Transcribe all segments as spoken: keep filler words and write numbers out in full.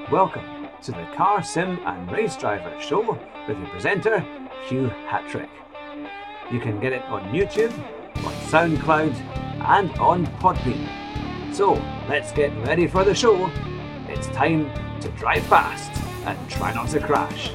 Welcome to the Car Sim and Race Driver Show with your presenter, Hugh Hattrick. You can get it on YouTube, on SoundCloud, and on Podbean. So let's get ready for the show. It's time to drive fast and try not to crash.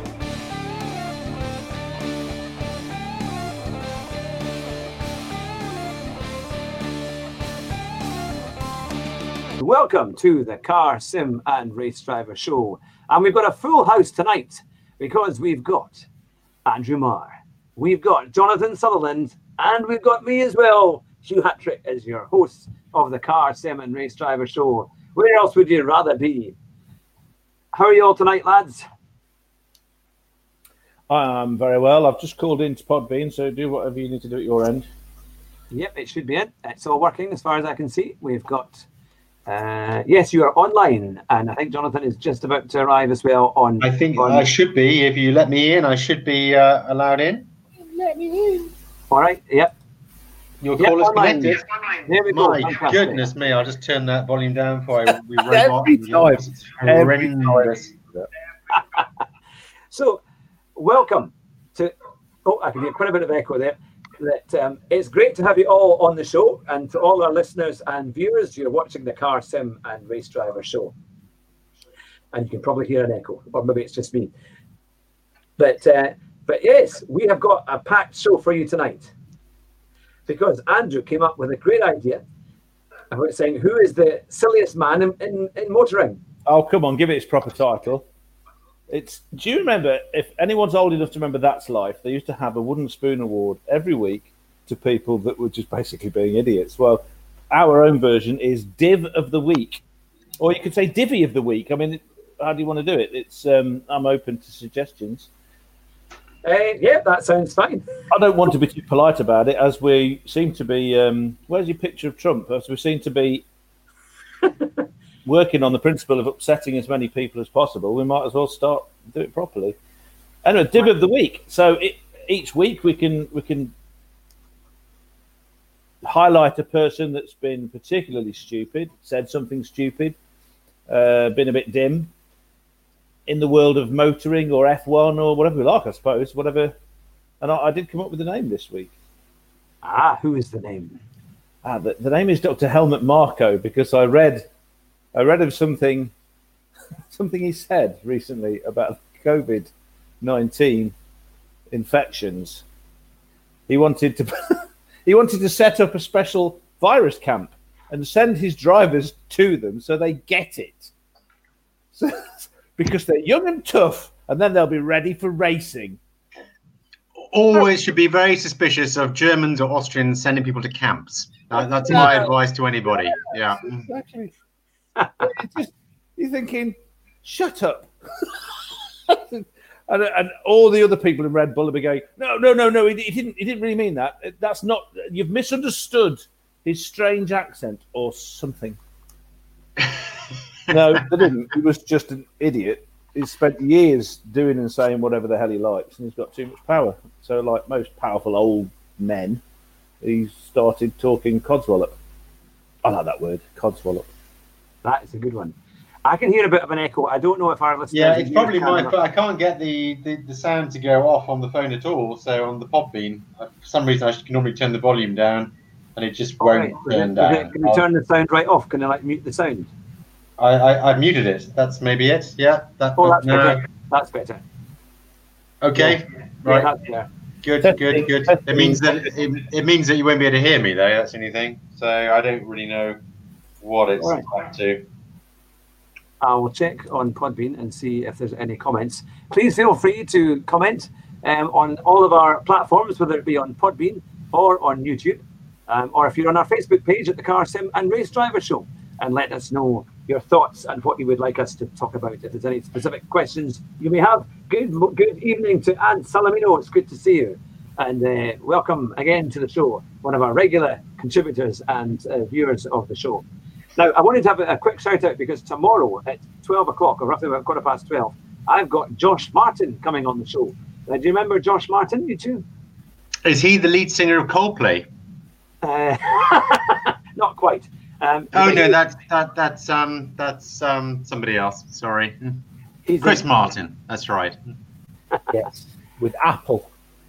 Welcome to the Car Sim and Race Driver Show. And we've got a full house tonight because we've got Andrew Marr, we've got Jonathan Sutherland, and we've got me as well, Hugh Hattrick, as your host of the Car Sim and Race Driver Show. Where else would you rather be? How are you all tonight, lads? I'm very well. I've just called into Podbean, so do whatever you need to do at your end. Yep, it should be in. It's all working as far as I can see. We've got... Uh, yes, you are online, and I think Jonathan is just about to arrive as well on... I think on... I should be. If you let me in, I should be uh, allowed in. Let me in. All right, yep. Your yep, call is online. connected. There we go. My Fantastic. goodness me, I'll just turn that volume down before I, we run off. Every time. It's horrendous. So, welcome to... Oh, I can hear quite a bit of echo there. That um, it's great to have you all on the show, and to all our listeners and viewers, you're watching the Car Sim and Race Driver Show, and you can probably hear an echo, or maybe it's just me. But uh, but yes, we have got a packed show for you tonight because Andrew came up with a great idea about saying who is the silliest man in, in, in motoring. Oh, come on, give it its proper title. It's. Do you remember, if anyone's old enough to remember That's Life, they used to have a wooden spoon award every week to people that were just basically being idiots. Well, our own version is Div of the Week. Or you could say Divvy of the Week. I mean, how do you want to do it? It's. Um, I'm open to suggestions. Uh, yeah, that sounds fine. I don't want to be too polite about it, as we seem to be... Um, where's your picture of Trump? As we seem to be... working on the principle of upsetting as many people as possible, we might as well start do it properly. Anyway, Div of the Week. So it, each week we can we can highlight a person that's been particularly stupid, said something stupid, uh, been a bit dim in the world of motoring or F one or whatever we like, I suppose, whatever. And I, I did come up with a name this week. Ah, who is the name? Ah, the, the name is Doctor Helmut Marko, because I read I read of something, something he said recently about COVID nineteen infections. He wanted to, he wanted to set up a special virus camp and send his drivers to them so they get it, so, because they're young and tough, and then they'll be ready for racing. Always should be very suspicious of Germans or Austrians sending people to camps. Uh, that's my advice to anybody. Yeah. Exactly. Just, you're thinking, shut up. and, and all the other people in Red Bull will be going, no, no, no, no, he, he didn't he didn't really mean that. That's not, you've misunderstood his strange accent or something. No, they didn't. He was just an idiot. He's spent years doing and saying whatever the hell he likes, and he's got too much power. So, like most powerful old men, he started talking codswallop. I like that word, codswallop. That is a good one. I can hear a bit of an echo. I don't know if our listeners... Yeah, it's probably my phone. I can't get the, the, the sound to go off on the phone at all. So on the Podbean, for some reason, I can normally turn the volume down, and it just won't right. turn it, down. It, can you turn the sound right off? Can I like mute the sound? I, I, I've muted it. That's maybe it. Yeah. That, oh, that's no. better. That's better. Okay. Yeah. Right. Yeah, that's better. Good, good, good. It means that it, it means that you won't be able to hear me, though. That's anything. So I don't really know what it's right. up to. I will check on Podbean and see if there's any comments. Please feel free to comment um, on all of our platforms, whether it be on Podbean or on YouTube, um, or if you're on our Facebook page at the Car Sim and Race Driver Show, and let us know your thoughts and what you would like us to talk about. If there's any specific questions you may have. Good good evening to Ant Salamino. It's good to see you. And uh, welcome again to the show, one of our regular contributors and uh, viewers of the show. Now, I wanted to have a, a quick shout out because tomorrow at twelve o'clock, or roughly about quarter past twelve, I've got Josh Martin coming on the show. Uh, do you remember Josh Martin, you two? Is he the lead singer of Coldplay? Uh, not quite. Um, Oh but no, he- that's that that's um that's um somebody else. Sorry, he's Chris in- Martin. That's right. Yes, with Apple.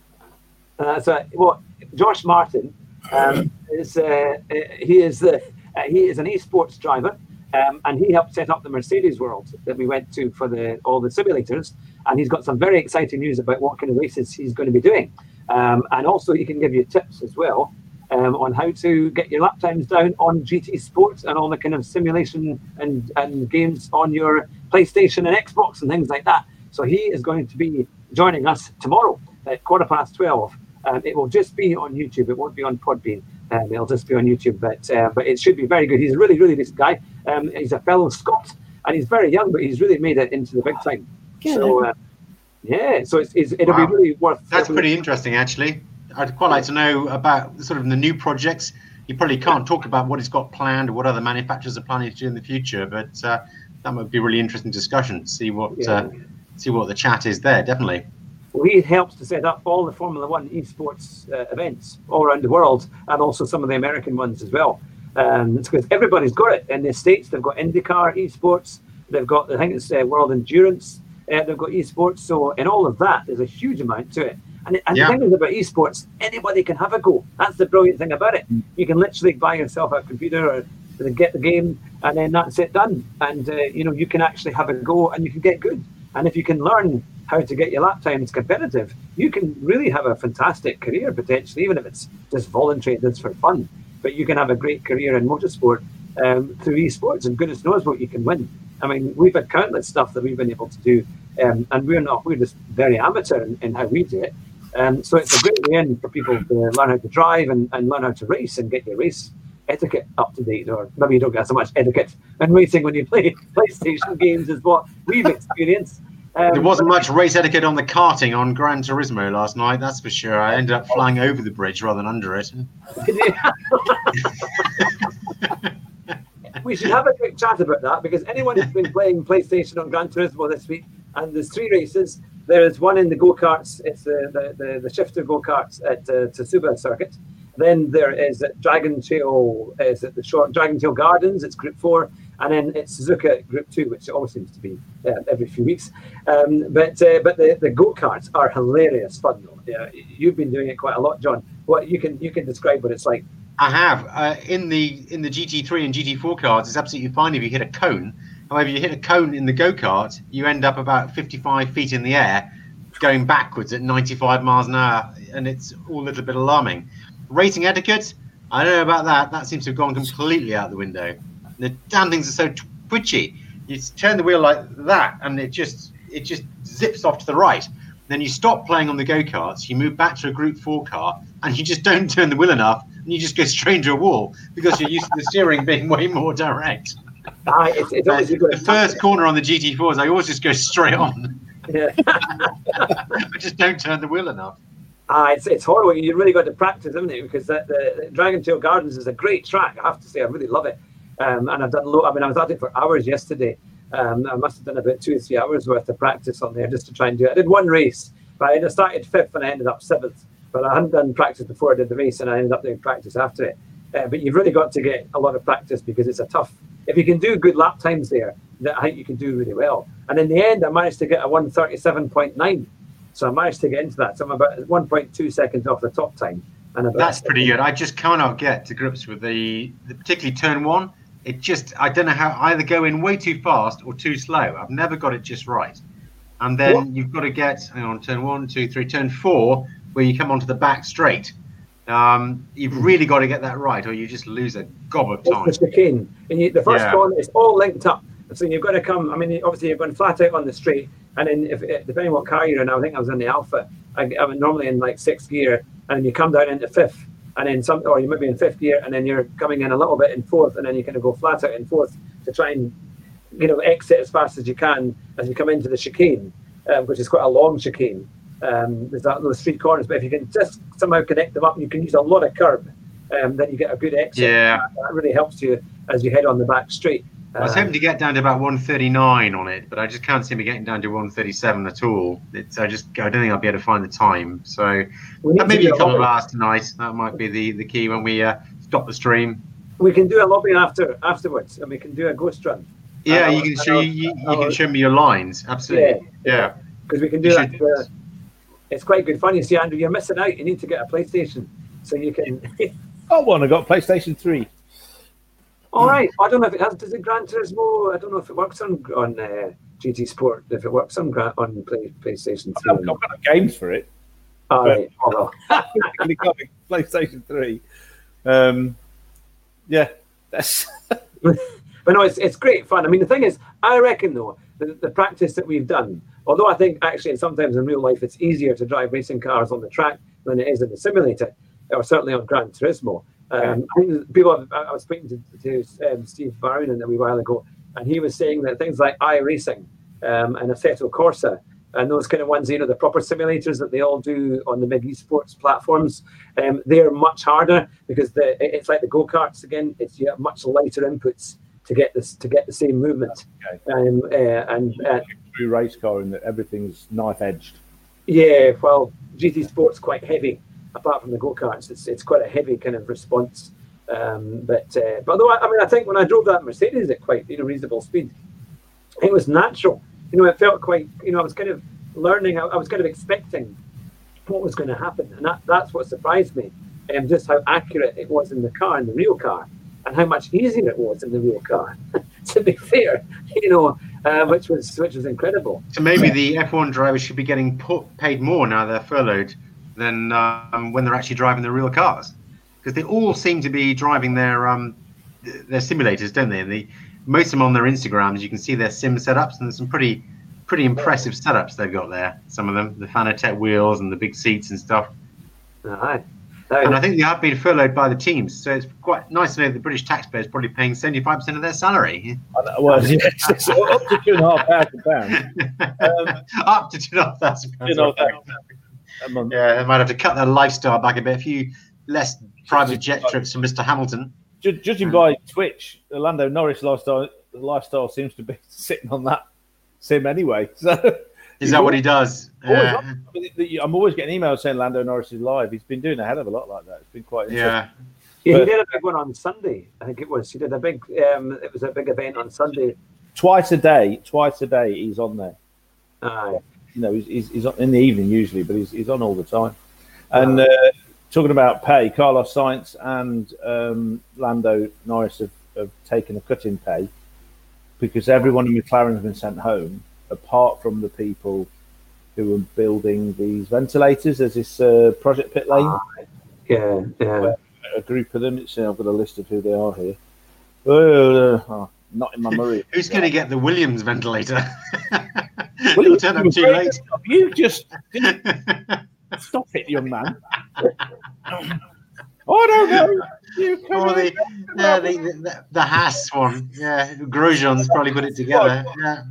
Uh, so, well, Josh Martin um, is uh, uh, he is the uh, he is an esports driver, um, and he helped set up the Mercedes World that we went to for the all the simulators. And he's got some very exciting news about what kind of races he's going to be doing, um, and also he can give you tips as well um, on how to get your lap times down on G T Sports and all the kind of simulation and and games on your PlayStation and Xbox and things like that. So he is going to be joining us tomorrow at quarter past twelve. Um, it will just be on YouTube. It won't be on Podbean. Um, it'll just be on YouTube. But uh, but it should be very good. He's a really, really decent guy. Um, he's a fellow Scot, and he's very young, but he's really made it into the big time. Yeah. So uh, yeah, so it's, it's, it'll Wow. be really worth. That's pretty interesting, actually. I'd quite like to know about sort of the new projects. You probably can't talk about what he's got planned or what other manufacturers are planning to do in the future, but uh, that might be a really interesting discussion. See what Yeah. uh, see what the chat is there. Definitely. Well, he helps to set up all the Formula One esports uh, events all around the world, and also some of the American ones as well. Um, it's because everybody's got it in the States. They've got IndyCar esports. They've got, I think it's uh, World Endurance. Uh, they've got esports. So in all of that, there's a huge amount to it. And, and Yeah. the thing is about esports, anybody can have a go. That's the brilliant thing about it. You can literally buy yourself a computer or get the game, and then that's it done. And uh, you know, you can actually have a go, and you can get good. And if you can learn how to get your lap times competitive, you can really have a fantastic career potentially, even if it's just voluntary, that's for fun. But you can have a great career in motorsport um, through esports, and goodness knows what you can win. I mean, we've had countless stuff that we've been able to do, um, and we're not, we're just very amateur in, in how we do it. Um, so it's a great way in for people to learn how to drive and, and learn how to race and get your race etiquette up to date, or maybe you don't get so much etiquette in racing when you play PlayStation games, is what we've experienced. Um, There wasn't much race etiquette on the karting on Gran Turismo last night, that's for sure. I ended up flying over the bridge rather than under it. We should have a quick chat about that, because anyone who's been playing PlayStation on Gran Turismo this week, and there's three races. There is one in the go-karts. It's the the, the, the shifter go-karts at uh, Tsuba Circuit. Then there is at Dragon Tail, is it the short Dragon Tail Gardens? It's Group Four, and then it's Suzuka Group Two, which it always seems to be uh, every few weeks. Um, but uh, but the, the go-karts are hilarious fun though. Yeah, you've been doing it quite a lot, John. What you can you can describe what it's like? I have. Uh, in the in the G T three and G T four cars, it's absolutely fine if you hit a cone. However, you hit a cone in the go-kart, you end up about fifty-five feet in the air, going backwards at ninety-five miles an hour, and it's all a little bit alarming. Racing etiquette, I don't know about that. That seems to have gone completely out the window. The damn things are so twitchy. You turn the wheel like that, and it just it just zips off to the right. Then you stop playing on the go-karts, you move back to a Group four car, and you just don't turn the wheel enough, and you just go straight into a wall because you're used to the steering being way more direct. Ah, it's, it's always The first corner on the G T fours, I always just go straight on. Yeah. I just don't turn the wheel enough. Ah, it's it's horrible. You really got to practice, haven't you? Because the, the Dragon Tail Gardens is a great track. I have to say, I really love it. Um, and I've done low. I mean, I was at it for hours yesterday. Um, I must have done about two or three hours worth of practice on there just to try and do it. I did one race, but I started fifth and I ended up seventh. But I hadn't done practice before I did the race, and I ended up doing practice after it. Uh, but you've really got to get a lot of practice because it's a tough. If you can do good lap times there, then I think you can do really well. And in the end, I managed to get a one thirty-seven point nine. So I managed to get into that. So I'm about one point two seconds off the top time. And about That's pretty good. I just cannot get to grips with the, the particularly turn one. It just, I don't know how, I either go in way too fast or too slow. I've never got it just right. And then What? you've got to get, hang on, turn one, two, three, turn four, where you come onto the back straight. Um, you've really got to get that right, or you just lose a gob of time. It's the chicane. And you, the first Yeah. corner is all linked up. So you've got to come, I mean, obviously you're going flat out on the straight. And then if depending on what car you're in, I think I was in the Alpha. I, I was normally in like sixth gear, and then you come down into fifth. And then some, or you might be in fifth gear, and then you're coming in a little bit in fourth, and then you kind of go flat out in fourth to try and, you know, exit as fast as you can as you come into the chicane, um, which is quite a long chicane. Um, there's that those three corners, but if you can just somehow connect them up, you can use a lot of curb. Um, then you get a good exit. Yeah. That, that really helps you as you head on the back straight. I was hoping to get down to about one thirty-nine on it, but I just can't seem to be getting down to one thirty-seven at all. It's, I just, I don't think I'll be able to find the time. So We need uh, to maybe do a couple lot of hours tonight. That might be the, the key when we uh, stop the stream. we can do a lobby after afterwards, and we can do a ghost run. Yeah, and you can show you, you, you can show me your lines. Absolutely. Yeah, because yeah. we can do You that. should- Uh, it's quite good fun. You see, Andrew, you're missing out. You need to get a PlayStation so you can. Got one. I got PlayStation three. All right. I don't know if it has. Does it Gran Turismo? I don't know if it works on on uh, G T Sport. If it works on Gran- on play, PlayStation I've, three. I've got games for it. All right. Oh, well. I've only got a PlayStation three. Um, yeah, that's. But no, it's it's great fun. I mean, the thing is, I reckon though, the, the practice that we've done, although I think actually sometimes in real life it's easier to drive racing cars on the track than it is in the simulator, or certainly on Gran Turismo. Um, I think people, have, I was speaking to, to um, Steve Barron a wee while ago, and he was saying that things like iRacing um, and Assetto Corsa and those kind of ones, you know, the proper simulators that they all do on the big esports platforms, um, they're much harder because the, it's like the go-karts again. It's you have much lighter inputs to get this to get the same movement. Okay. Um, uh, and uh, True race car in that everything's knife edged. yeah, well, G T Sport's quite heavy. Apart from the go-karts, it's it's quite a heavy kind of response. Um, but uh, but although I, I mean, I think when I drove that Mercedes at quite you know reasonable speed, it was natural. You know, it felt quite. You know, I was kind of learning. I, I was kind of expecting what was going to happen, and that, that's what surprised me. Um, just how accurate it was in the car, in the real car, and how much easier it was in the real car. To be fair, you know, uh, which was which was incredible. So maybe the F one drivers should be getting put, paid more now they're furloughed than um, when they're actually driving the real cars, because they all seem to be driving their um, their simulators, don't they? And the most of them on their Instagrams, you can see their sim setups, and there's some pretty pretty impressive setups they've got there. Some of them, the Fanatec wheels and the big seats and stuff. Aye. And I think they have been furloughed by the teams, so it's quite nice to know that the British taxpayer is probably paying seventy-five percent of their salary. Well, yeah, it's up to two and a half thousand pounds. Um, Up to two and a half thousand pounds. two and a half thousand a month. Yeah, they might have to cut their lifestyle back a bit. A few less private jet trips for Mister Hamilton. Ju- Judging by Twitch, the Lando Norris lifestyle lifestyle seems to be sitting on that sim anyway. So Is that what he does? always Yeah. on- I'm always getting emails saying Lando Norris is live. He's been doing a hell of a lot like that. It's been quite interesting. Yeah. Yeah, he But- did a big one on Sunday. I think it was. He did a big. Um, it was a big event on Sunday. Twice a day, twice a day, he's on there. Aye. You know, he's, he's, he's on in the evening usually, but he's, he's on all the time. And uh, talking about pay, Carlos Sainz and um, Lando Norris have, have taken a cut in pay because everyone in McLaren has been sent home, apart from the people who are building these ventilators. There's this uh, Project Pit Lane, Yeah, yeah. a group of them. It's, I've got a list of who they are here. Uh, oh, not in my memory. Who's going to get the Williams ventilator? Well, It'll turn up too late. You just stop it, young man. I don't know. You come Or the, in- yeah, the, the, the Haas one. Yeah, Grosjean's probably put it together. Yeah.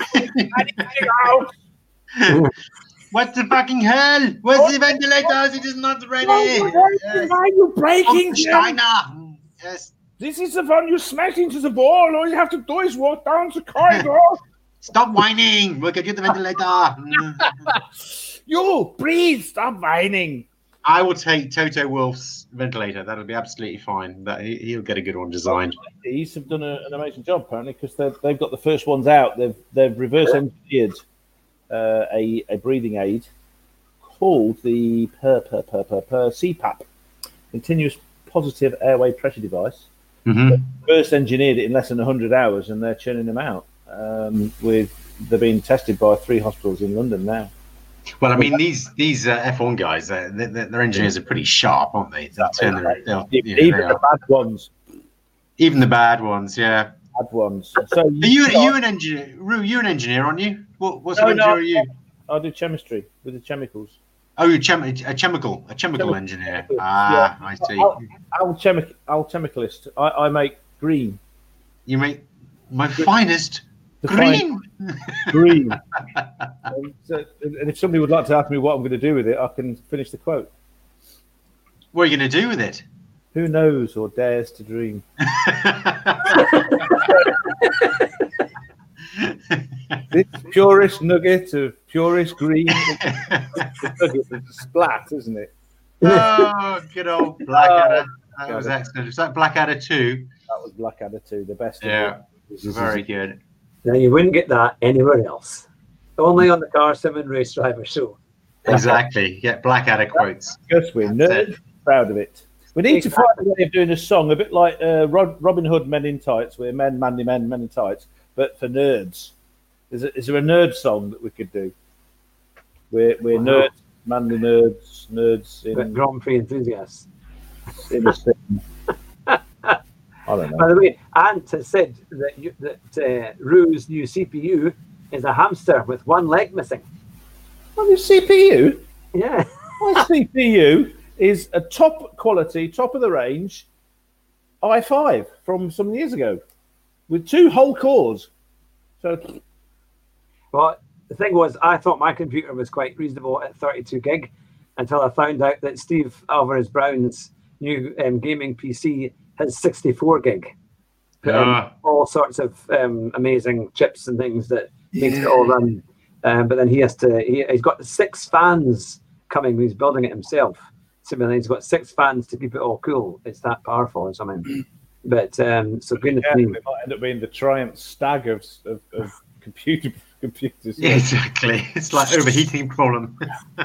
What the fucking hell? Where's the ventilators? It is not ready. Yes. Why are you breaking? Oh, Steiner. Yes. This is the one you smash into the wall. All you have to do is walk down the corridor. Stop whining. We'll get you the ventilator. You breathe. Stop whining. I will take Toto Wolff's ventilator. That'll be absolutely fine. That he, he'll get a good one designed. These have done a, an amazing job apparently because they've they've got the first ones out. They've they've reverse engineered uh, a a breathing aid called the per, per, per, per, per C PAP, continuous positive airway pressure device. Mm-hmm. First engineered it in less than one hundred hours, and they're churning them out. Um, with they're being tested by three hospitals in London now. Well, I mean, these these uh, F one guys, uh, their, their engineers are pretty sharp, aren't they? They'll turn their, they'll, yeah, Even they the are. bad ones, Even the bad ones, yeah. bad ones. So Are you you an engineer? Rue, you're an engineer, aren't you? What what sort No, of no. engineer are you? I do chemistry with the chemicals. Oh, you're chem- a chemical, a chemical Chemical. engineer. Ah, I see. Al- Alchemic, alchemicalist. I, I make green. You make my finest The green. Green. and, so, and if somebody would like to ask me what I'm going to do with it, I can finish the quote. What are you going to do with it? Who knows or dares to dream? This purest nugget of purest green. Nugget is a splat, isn't it? Oh, good old Blackadder. That was excellent. Was that Blackadder two? That was Blackadder two, the best. Yeah, very good. Now you wouldn't get that anywhere else. Only on the Car Sim and Race Driver show. Exactly. Get Blackadder quotes. Because we're nerds, proud of it. We need exactly. to find a way of doing a song a bit like uh, Robin Hood Men in Tights, where men, manly men, men in tights, but for nerds. Is, it, is there a nerd song that we could do? We're, we're wow. nerds, manly nerds, nerds in Grand Prix enthusiasts. In a thing. I don't know. By the way, Ant has said that you, that uh, Rue's new C P U is a hamster with one leg missing. What is C P U? Yeah. My C P U is a top quality, top of the range i five from some years ago with two whole cores. So, well, the thing was, I thought my computer was quite reasonable at thirty-two gig until I found out that Steve Alvarez Brown's new um, gaming P C has sixty-four gig. Yeah. Um, all sorts of um, amazing chips and things that makes it all run. Um, but then he has to, he, he's got six fans coming. He's building it himself. So he's got six fans to keep it all cool. It's that powerful or something. But um, so goodness yeah, me. It might end up being the Triumph Stag of, of, of computer computers. Yeah, exactly. It's like overheating problem.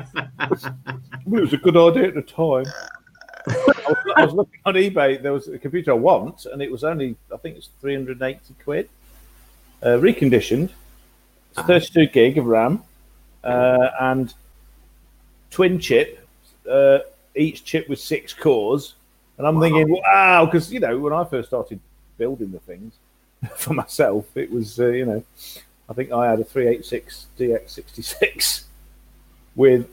Well, it was a good idea at the time. I, was, I was looking on eBay. There was a computer I want, and it was only, I think it's three hundred eighty quid. Uh, reconditioned. It's thirty-two gig of RAM uh, and twin chip. Uh, each chip with six cores. And I'm wow. thinking, wow, because, you know, when I first started building the things for myself, it was, uh, you know, I think I had a three eighty-six D X sixty-six with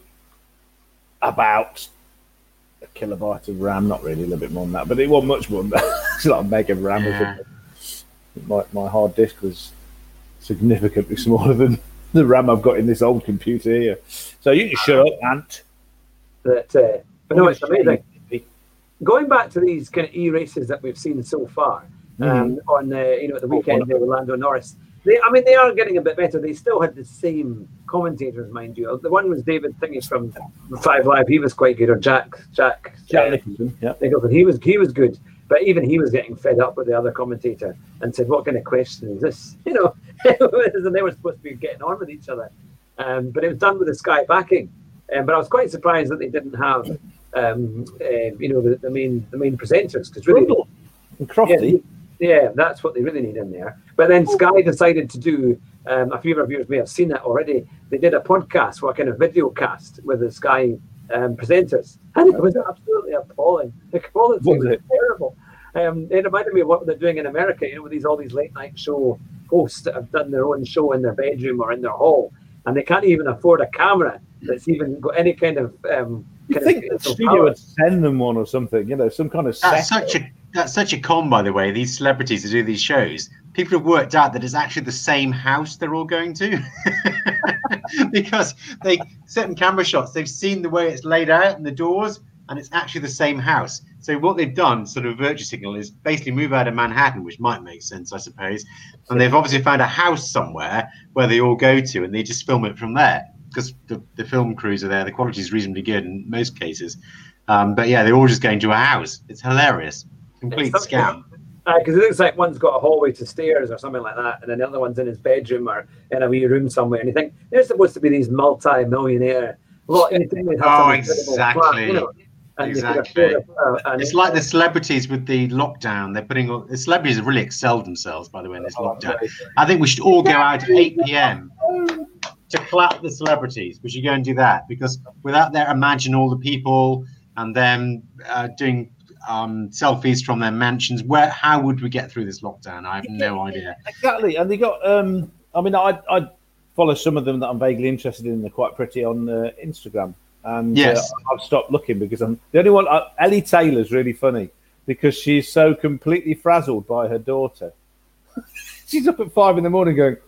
about a kilobyte of RAM, not really, a little bit more than that, but it wasn't much more than that. It's like a meg of RAM. Yeah. My, my hard disk was significantly smaller than the RAM I've got in this old computer here. So you can shut up, Ant. But, uh, but no, it's amazing. Going back to these kind of e-races that we've seen so far, mm-hmm. um, on uh, you know at the weekend there with Lando Norris, they, I mean, they are getting a bit better. They still had the same commentators, mind you. The one was David Thingy from Five Live. He was quite good, or Jack Jack Jack Nicholson. Yeah, Nicholson. He was he was good, but even he was getting fed up with the other commentator and said, "What kind of question is this?" You know, and they were supposed to be getting on with each other, um, but it was done with the Sky backing. Um, but I was quite surprised that they didn't have. Um, uh, you know the, the main the main presenters, because really and Crofty. Yeah, yeah, that's what they really need in there. But then Sky decided to do, um, a few of our viewers may have seen it already, they did a podcast, or a kind of video cast with the Sky um, presenters, and it was absolutely appalling. The quality was, was terrible. Um, it reminded me of what they're doing in America, you know, with these all these late night show hosts that have done their own show in their bedroom or in their hall, and they can't even afford a camera that's even got any kind of um, You think the studio power. would send them one or something, you know, some kind of that's such a that's such a con, by the way, these celebrities that do these shows. People have worked out that it's actually the same house they're all going to. Because they certain camera shots, they've seen the way it's laid out and the doors, and it's actually the same house. So what they've done, sort of virtue signal, is basically move out of Manhattan, which might make sense, I suppose. And they've obviously found a house somewhere where they all go to, and they just film it from there. Because the, the film crews are there, the quality is reasonably good in most cases. Um, but yeah, they're all just going to a house. It's hilarious. Complete it's scam. Because uh, it looks like one's got a hallway to stairs or something like that, and then the other one's in his bedroom or in a wee room somewhere. And you think, they're supposed to be these multi-millionaire. Well, oh, exactly. Flat, you know, exactly. A, uh, it's like the celebrities with the lockdown. They're putting all, the celebrities have really excelled themselves, by the way, in this oh, lockdown. Right. I think we should all go out at eight p.m. to clap the celebrities. We should go and do that, because without that, imagine all the people and them uh, doing um, selfies from their mansions. Where, how would we get through this lockdown? I have no idea. Exactly. And they got, um, I mean, I, I follow some of them that I'm vaguely interested in. They're quite pretty on uh, Instagram. And yes. uh, I've stopped looking because I'm the only one. Uh, Ellie Taylor's really funny because she's so completely frazzled by her daughter. She's up at five in the morning going,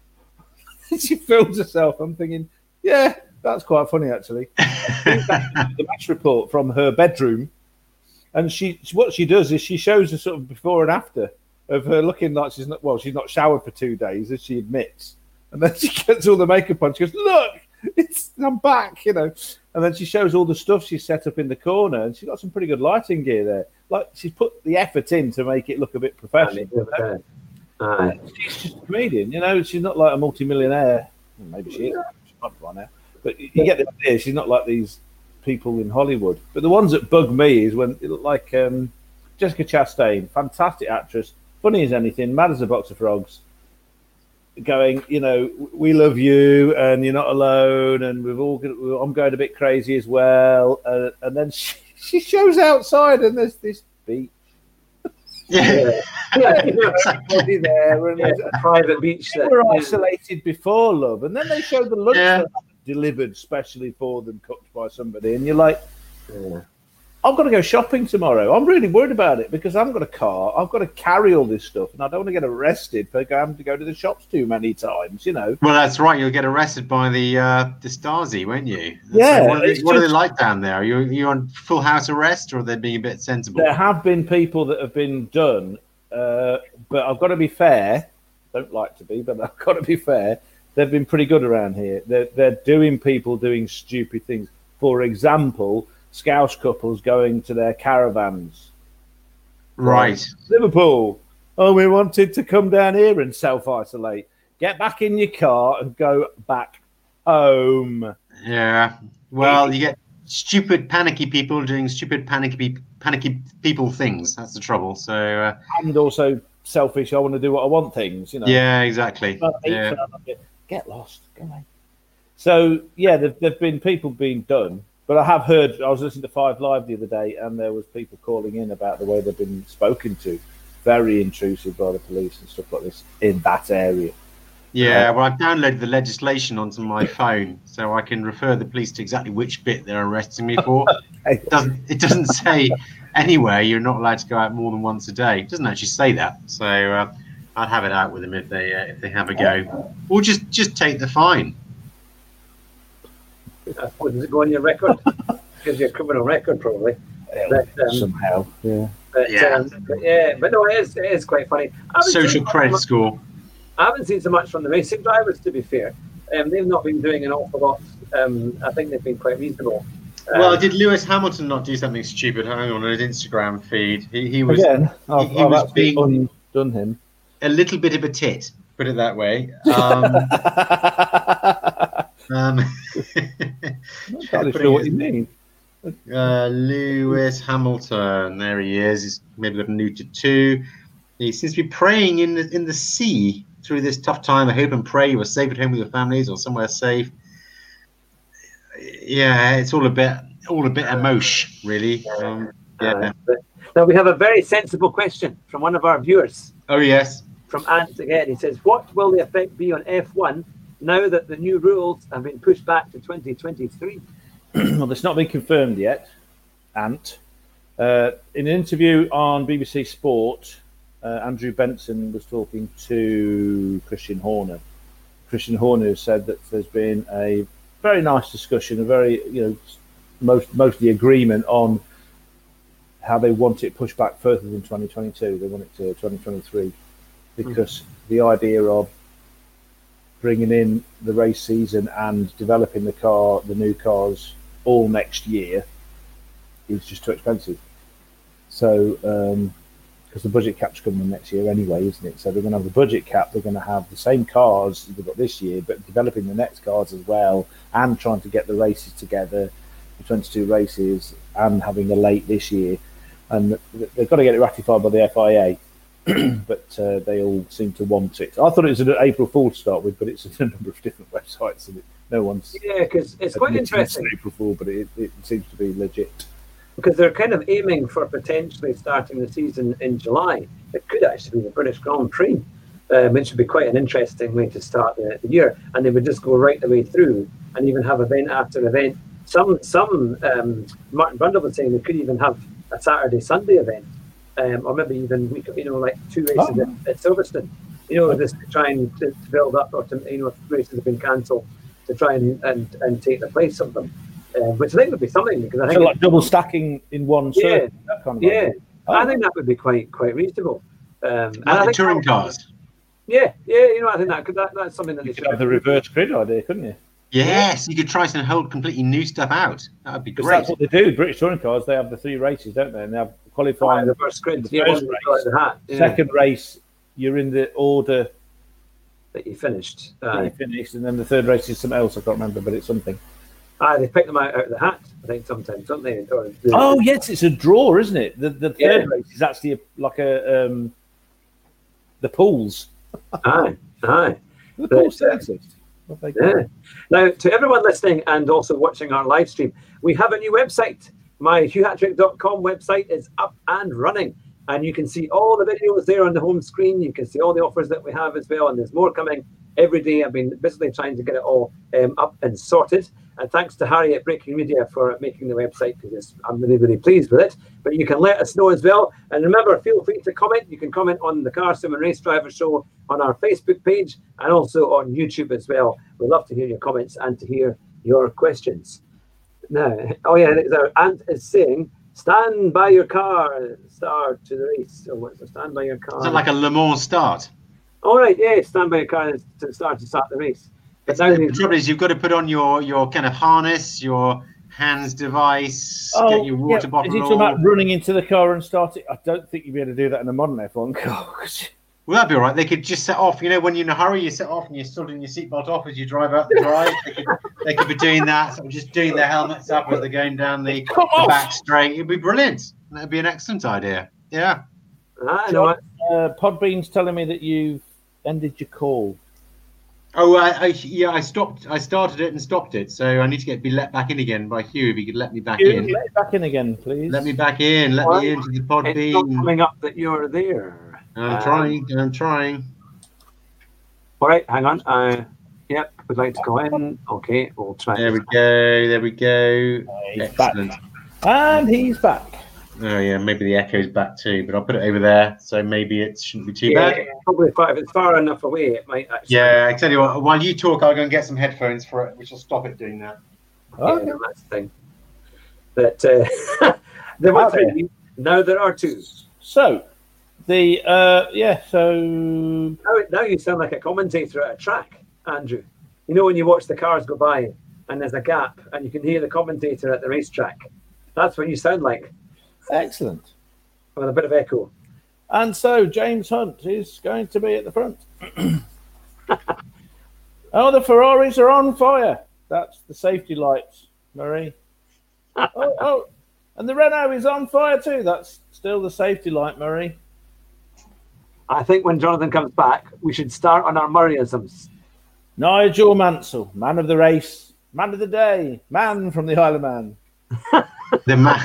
she films herself. I'm thinking, yeah, that's quite funny, actually. The match report from her bedroom, and she what she does is she shows a sort of before and after of her looking like she's not well, she's not showered for two days, as she admits, and then she gets all the makeup on. She goes, "Look, it's I'm back," you know. And then she shows all the stuff she's set up in the corner, and she's got some pretty good lighting gear there. Like, she's put the effort in to make it look a bit professional. Yeah. Uh, She's just a comedian, you know. She's not like a multimillionaire. Well, maybe she is. She's not by now. But you get the idea. She's not like these people in Hollywood. But the ones that bug me is when it looked like um, Jessica Chastain, fantastic actress, funny as anything, mad as a box of frogs, going, you know, we love you and you're not alone, and we've all I'm going a bit crazy as well. Uh, and then she, she shows outside, and there's this beach. Yeah, yeah, Everybody there, and yeah, a private beach. they were isolated before, love, and then they showed the lunch Yeah. that delivered specially for them, cooked by somebody, and you're like, Yeah. I've got to go shopping tomorrow. I'm really worried about it because I haven't got a car. I've got to carry all this stuff, and I don't want to get arrested for having to go to the shops too many times, you know. well, that's right. You'll get arrested by the uh, the Stasi, won't you? That's Yeah, like, what, are they, it's what are they just- like down there? Are you you on full house arrest, or are they being a bit sensible? There have been people that have been done, uh, but I've got to be fair. Don't like to be, but I've got to be fair. They've been pretty good around here. They're, they're doing people doing stupid things. For example, Scouse couples going to their caravans. Right. Liverpool. Oh, we wanted to come down here and self-isolate. Get back in your car and go back home. Yeah. Well, you get stupid, panicky people doing stupid, panicky, panicky people things. That's the trouble. So, uh, And also selfish, I want to do what I want things, you know. yeah, exactly. But Yeah. get lost, go away. So yeah, there have been people being done, but I have heard. I was listening to Five Live the other day, and there was people calling in about the way they've been spoken to, very intrusive by the police and stuff like this in that area. Yeah, well, I've downloaded the legislation onto my phone, so I can refer the police to exactly which bit they're arresting me for. It doesn't, it doesn't say anywhere you're not allowed to go out more than once a day. It doesn't actually say that. So uh, I'd have it out with them if they uh, if they have a go, or just just take the fine. I suppose, does it go on your record? Because your criminal record, probably. But, um, Somehow, yeah. But, Yeah. um, but yeah, but no, it is, it is quite funny. I haven't Social seen credit much- score. I haven't seen so much from the racing drivers, to be fair. Um, they've not been doing an awful lot. Um, I think they've been quite reasonable. Um, Well, did Lewis Hamilton not do something stupid? Hang on, on his Instagram feed, he he was Again, I've, he I've was actually being- undone him. a little bit of a tit. Put it that way. Um, um, I'm not entirely sure what you mean. Uh, Lewis Hamilton, there he is. He's maybe got a new tattoo. He seems to be praying in the in the sea through this tough time. I hope and pray you are safe at home with your families or somewhere safe. Yeah, it's all a bit all a bit emotion, really. Um, yeah. uh, but, now, we have a very sensible question from one of our viewers, Oh yes. from Ant again. He says, what will the effect be on F one now that the new rules have been pushed back to twenty twenty-three? Well, it's not been confirmed yet, Ant. Uh, in an interview on B B C Sport, uh, Andrew Benson was talking to Christian Horner. Christian Horner said that there's been a very nice discussion, a very, you know, most mostly agreement on how they want it pushed back further than twenty twenty-two. They want it to twenty twenty-three because mm. the idea of bringing in the race season and developing the car, the new cars, all next year is just too expensive. So, because um, the budget cap's coming next year anyway, isn't it? So they're going to have the budget cap. They're going to have the same cars they've got this year, but developing the next cars as well, and trying to get the races together, the twenty-two races, and having a late this year. And they've got to get it ratified by the F I A. But uh, they all seem to want it. I thought it was an April Fool to start with, but it's a number of different websites, and it, no one's. Yeah, because it's quite admitted interesting. It's April Fool, but it, it seems to be legit. Because they're kind of aiming for potentially starting the season in July. It could actually be the British Grand Prix, uh, which would be quite an interesting way to start the, the year. And they would just go right the way through and even have event after event. Some, some um, Martin Brundle was saying they could even have a Saturday, Sunday event. Um, or maybe even we could, you know, like two races Oh. at, at Silverstone, you know, just to try and to, to build up, or to, you know, if races have been cancelled, to try and, and, and take the place of them, uh, which I think would be something, because I think So like double stacking in one Yeah, circuit, that kind of yeah, idea. Oh. I think that would be quite quite reasonable. Um, and I Like the think touring that- cars. Yeah, yeah, you know, I think that could that, that's something that they You should could have the reverse grid idea, couldn't you? Yes, you could try some whole completely new stuff out. That would be Because great. that's what they do. British touring cars, they have the three races, don't they? And they have qualifying. the first sprint, the yeah, first one race. the hat, yeah, Second race, you're in the order that you finished. that you Aye. finished, and then the third race is something else. I can't remember, but it's something. Aye, they pick them out, out of the hat, I think, sometimes, don't they? Or the- Oh yes, it's a draw, isn't it? The the third Yeah. race is actually a, like a um, the pools. Aye, aye. The But, pools still uh, exist. What they Yeah. call. Now, to everyone listening and also watching our live stream, we have a new website. My hugh hattrick dot com website is up and running, and you can see all the videos there on the home screen. You can see all the offers that we have as well, and there's more coming every day. I've been busily trying to get it all um, up and sorted. And thanks to Harry at Breaking Media for making the website, because I'm really, really pleased with it. But you can let us know as well. And remember, feel free to comment. You can comment on the Car Sim and Race Driver Show on our Facebook page and also on YouTube as well. We'd love to hear your comments and to hear your questions. Now, oh yeah, our Ant is saying, stand by your car, start to the race. So what's the stand by your car? Is that like a Le Mans start? All right, yeah, stand by your car to start to start the race. But now The trouble is, you've got to put on your, your kind of harness, your hands device, Oh, get your water yeah. bottle. Is he talking about running into the car and starting? I don't think you'd be able to do that in a modern F one car. Well, that'd be all right. They could just set off. You know, when you're in a hurry, you set off and you're still doing your seatbelt off as you drive out the drive. They could, they could be doing that, sort of just doing their helmets up as they're going down the, Come the off. back straight. It'd be brilliant. That'd be an excellent idea. Yeah. I know it. Uh, Podbean's telling me that you've ended your call. Oh, I, I yeah, I stopped. I started it and stopped it. So I need to get be let back in again by Hugh. If he could let me back You in. let it back in again, please. Let me back in. Let What? me into the It's not Podbean. coming up that you're there. I'm Um, trying. I'm trying. All right, hang on. Uh, yep, would like to go in. Okay, we'll try. There we go. There we go. He's Excellent. back. And he's back. Oh yeah, maybe the echo's back too, but I'll put it over there, so maybe it shouldn't be too Yeah, bad. probably far, if it's far enough away, it might actually. Yeah, I tell you what. While you talk, I'll go and get some headphones for it, which will stop it doing that. Oh, Yeah, that's the thing. But uh, there were three. Now there are two. So, the, uh, yeah, so. Now, now you sound like a commentator at a track, Andrew. You know when you watch the cars go by and there's a gap and you can hear the commentator at the racetrack. That's what you sound like, Excellent. with a bit of echo. And so James Hunt is going to be at the front. Oh, the Ferraris are on fire. That's the safety lights, Marie. oh, oh, and the Renault is on fire too. That's still the safety light, Marie. I think when Jonathan comes back, we should start on our Murrayisms. Nigel Mansell, man of the race, man of the day, man from the Isle of Man. The ma-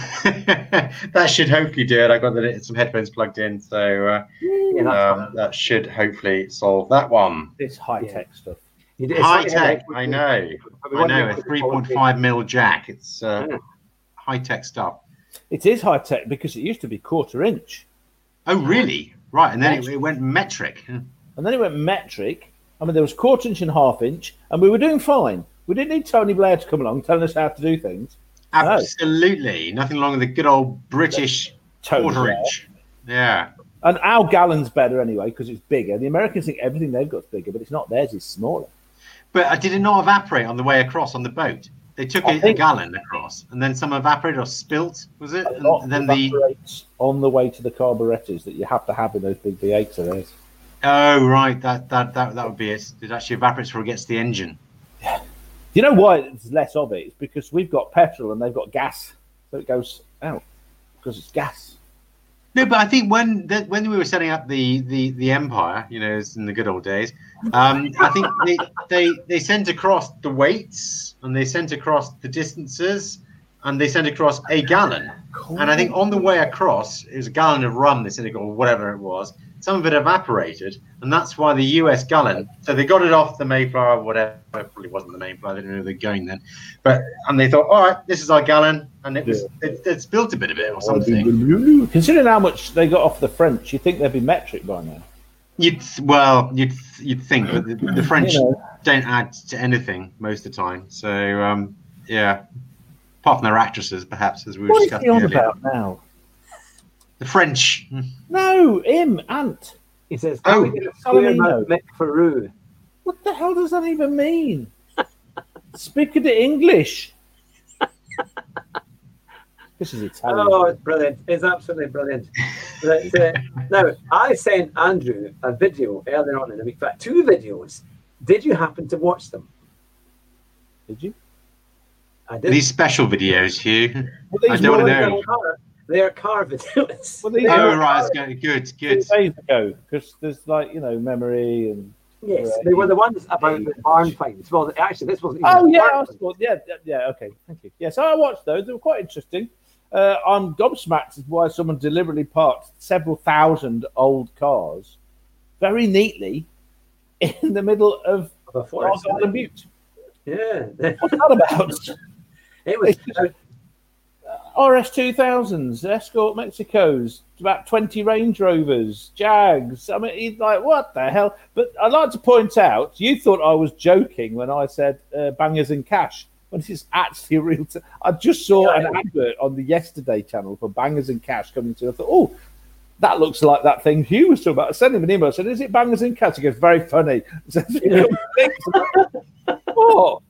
that should hopefully do it. I got the, some headphones plugged in, so uh, Yeah, that's um, that should hopefully solve that one. This high-tech stuff. You did- High it's tech, like- I know. I know. A three point five mil jack. It's uh, Yeah. high tech stuff. It is high-tech because it used to be quarter inch. Oh, really? Right, and then it, it went metric. And then it went metric. I mean, there was quarter inch and half inch, and we were doing fine. We didn't need Tony Blair to come along telling us how to do things. Absolutely, nothing wrong with the good old British Tony quarter Blair. inch. Yeah. And our gallon's better anyway because it's bigger. The Americans think everything they've got is bigger, but it's not. Theirs is smaller. But uh, did it not evaporate on the way across on the boat? They took I a, a think- gallon across, and then some evaporated or spilt, was it? A And, lot and then the evaporates on the way to the carburetors that you have to have in those big V eights of theirs. oh right, that that that that would be it. It actually evaporates before it gets to the engine. You know why there's less of it? It's because we've got petrol and they've got gas, so it goes out because it's gas. No, but I think when that when we were setting up the the the empire, you know, as in the good old days, um, I think they they they sent across the weights and they sent across the distances and they sent across a gallon. And I think on the way across, it was a gallon of rum. They said, or whatever it was. Some of it evaporated, and that's why the U S gallon. So they got it off the Mayflower, whatever. It probably wasn't the Mayflower. They didn't know they were going then. But and they thought, all right, this is our gallon, and it was it, it spilled a bit of it or something. Considering how much they got off the French, you'd think they'd be metric by now. You'd well, you'd you'd think, but the, the French You know. don't add to anything most of the time. So um, yeah, apart from their actresses, perhaps, as we were What is discussing he on earlier. about now? The French. No, him, Ant. He says, Oh, "Can we get a square Salamino. Mick Faroo?" What the hell does that even mean? Speak the English. This is Italian. Oh, it's brilliant. It's absolutely brilliant. But, uh, now, I sent Andrew a video earlier on in the week. In fact, two videos. Did you happen to watch them? Did you? I did. These special videos, Hugh. Well, I don't Well, know. they're car, they're car videos. Well, these Oh, were right. It's good. Good. Good. two days ago, because there's like, you know, memory and. Yes, they were the ones about the barn finds. Well, actually, this wasn't even Oh the yeah, barn I finds. saw, yeah, yeah, yeah. Okay, thank you. Yes, I watched those. They were quite interesting. Uh, I'm gobsmacked as why someone deliberately parked several thousand old cars very neatly in the middle of Of a forest. Argyll and Butte. Yeah. What's that about? It was. uh, R S two thousands, Escort Mexicos, about twenty Range Rovers, Jags. I mean, he's like, what the hell? But I'd like to point out, you thought I was joking when I said uh, Bangers and Cash. When this is actually a real. T- I just saw Yeah. an advert on the Yesterday channel for Bangers and Cash coming to. I thought, oh, that looks like that thing Hugh was talking about. I sent him an email. I said, is it Bangers and Cash? He goes, very funny. Oh,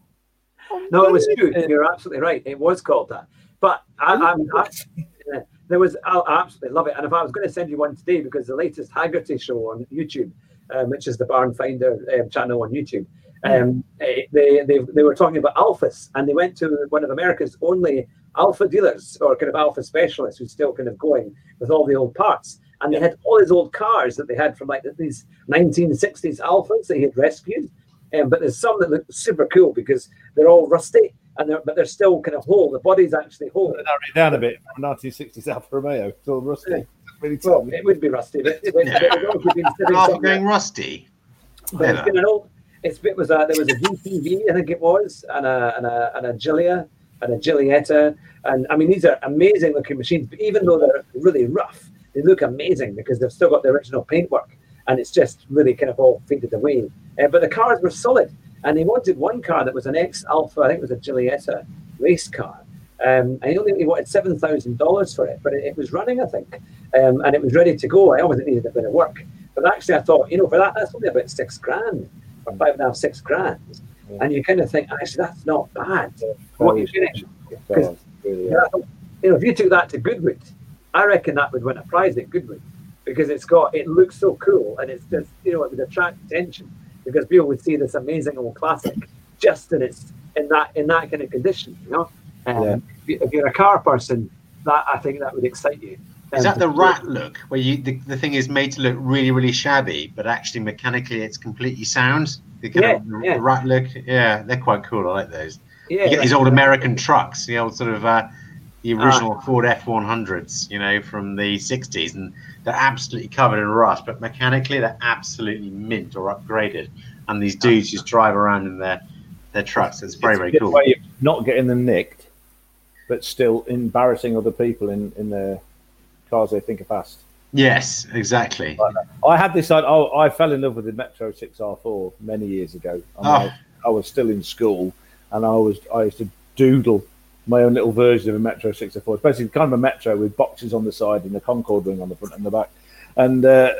No, it was true. You're absolutely right. It was called that. But I, I'm, I, yeah, there was. I absolutely love it. And if I was going to send you one today, because the latest Haggerty show on YouTube, um, which is the Barn Finder um, channel on YouTube, um, eh, they, they they were talking about Alphas, and they went to one of America's only Alpha dealers or kind of Alpha specialists who's still kind of going with all the old parts. And they had all these old cars that they had from like these nineteen sixties Alphas that he had rescued. Um, but there's some that look super cool because they're all rusty, and they're, but they're still kind of whole. The body's actually whole. narrow it down a bit from nineteen sixties Alfa Romeo. It's all rusty. Yeah. Really Well, tough. it would be rusty, but it, it, it, it would have been sitting Half somewhere. going rusty. But it's been an old. It's it was a there was a G T V, I think it was, and a and a and a Giulia and a Giulietta, and I mean these are amazing looking machines. But even though they're really rough, they look amazing because they've still got the original paintwork, and it's just really kind of all faded away. Uh, but the cars were solid. And he wanted one car that was an ex-Alpha, I think it was a Giulietta race car. Um, and he only he wanted seven thousand dollars for it, but it, it was running, I think. Um, and it was ready to go. I always needed a bit of work. But actually, I thought, you know, for that, that's only about six grand, or five and a half, six grand. Yeah. And you kind of think, actually, that's not bad. What you're getting. Because, Really, you know, you know, if you took that to Goodwood, I reckon that would win a prize at Goodwood because it's got, it looks so cool and it's just, you know, it would attract attention. Because people would see this amazing old classic just in its in that in that kind of condition, you know. Um, Yeah. if, you, if you're a car person, that I think that would excite you. Is Um, that the rat look, where you the, the thing is made to look really, really shabby, but actually mechanically it's completely sound? The kind Yeah, of the yeah. rat look, yeah, they're quite cool. I like those. Yeah, You get these like- old American trucks, the old sort of uh, the original Ah. Ford F one hundreds, you know, from the sixties, and they're absolutely covered in rust, but mechanically they're absolutely mint or upgraded. And these dudes just drive around in their their trucks. It's very, It's a very good cool. way of not getting them nicked, but still embarrassing other people in, in their cars they think are fast. Yes, exactly. I had this. I, oh, I fell in love with the Metro six R four many years ago. I, mean, Oh. I, I was still in school, and I was I used to doodle my own little version of a Metro six R four. It's basically kind of a Metro with boxes on the side and a Concorde ring on the front and the back. And uh,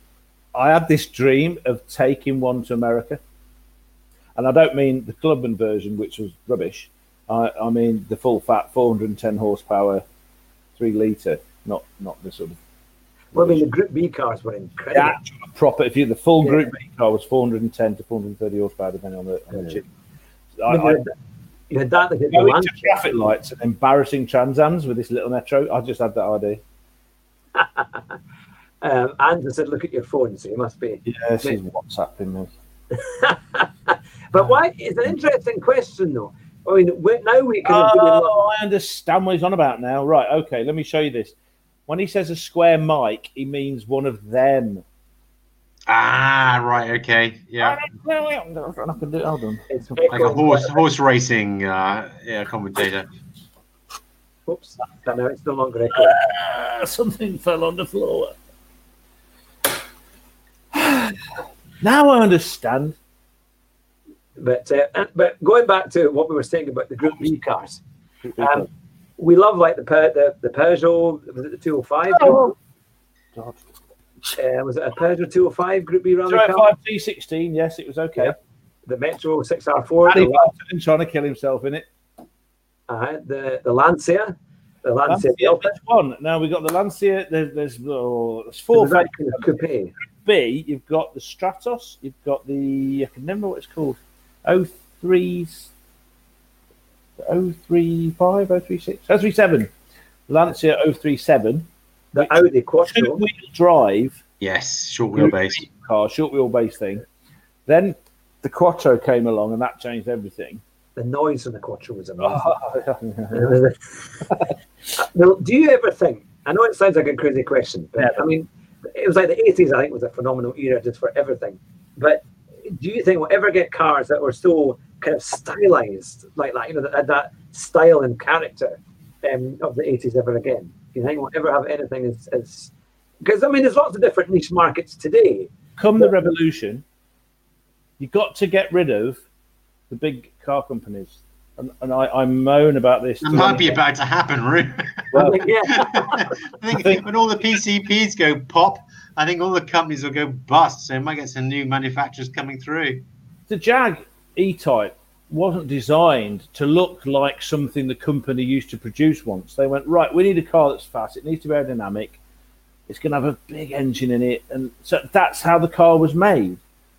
I had this dream of taking one to America. And I don't mean the Clubman version, which was rubbish. I, I mean the full fat, four hundred ten horsepower, three litre, not not the sort of Well, I mean, the Group B cars were incredible. yeah, proper. If you the full Yeah. Group B car was four hundred ten to four hundred thirty horsepower, depending on the, on the chip. I, I mean, I, you, had, you had that, like the going Land to traffic lights and embarrassing Transams with this little Metro. I just had that idea. um, and said, "Look at your phone." So you must be. Yeah, she's WhatsApping me. But why? It's an interesting question, though. I mean, we now we can. really love- Oh, I understand what he's on about now. Right, okay, let me show you this. When he says a square mic, he means one of them. Ah, right, okay, yeah, I can do it. Hold on. It's like a horse horse racing, uh, yeah, commentator. Oops, no, it's no longer echo. Ah, something fell on the floor. Now I understand. But uh, and- but going back to what we were saying about the Group B cars, um, we love like the Pe- the, the Peugeot. Was it the two oh five? Oh. God. Uh, was it a Peugeot two oh five Group B rally Zero car? five T sixteen, yes, it was okay. Yeah. the Metro six R four, Paddy the, Barton trying to kill himself in it. uh, the the Lancia, the Lancia, Lancia, Delta. there's one. Now we've got the Lancia. There's there's, oh, there's four. That kind of coupe. B, you've got the Stratos. You've got the I can remember what it's called. oh three, oh three five, oh three six, oh three seven. Lancia oh three seven. The Audi Quattro. Two-wheel drive. Yes, short wheelbase car, short wheelbase thing. Then the Quattro came along, and that changed everything. The noise in the Quattro was amazing. Well, do you ever think? I know it sounds like a crazy question, but Never. I mean, it was like the eighties. I think was a phenomenal era just for everything. But do you think we'll ever get cars that were so kind of stylized like that? You know, that had that style and character um, of the eighties ever again? Do you think we'll ever have anything as as because I mean, there's lots of different niche markets today. Come the revolution, you got to get rid of the big car companies. And, and I, I moan about this. It might be about to happen, Rue. Well, I think, yeah. I think when all the P C Ps go pop, I think all the companies will go bust. So it might get some new manufacturers coming through. The Jag E-Type wasn't designed to look like something the company used to produce once. They went, right, we need a car that's fast. It needs to be aerodynamic. It's going to have a big engine in it. And so that's how the car was made.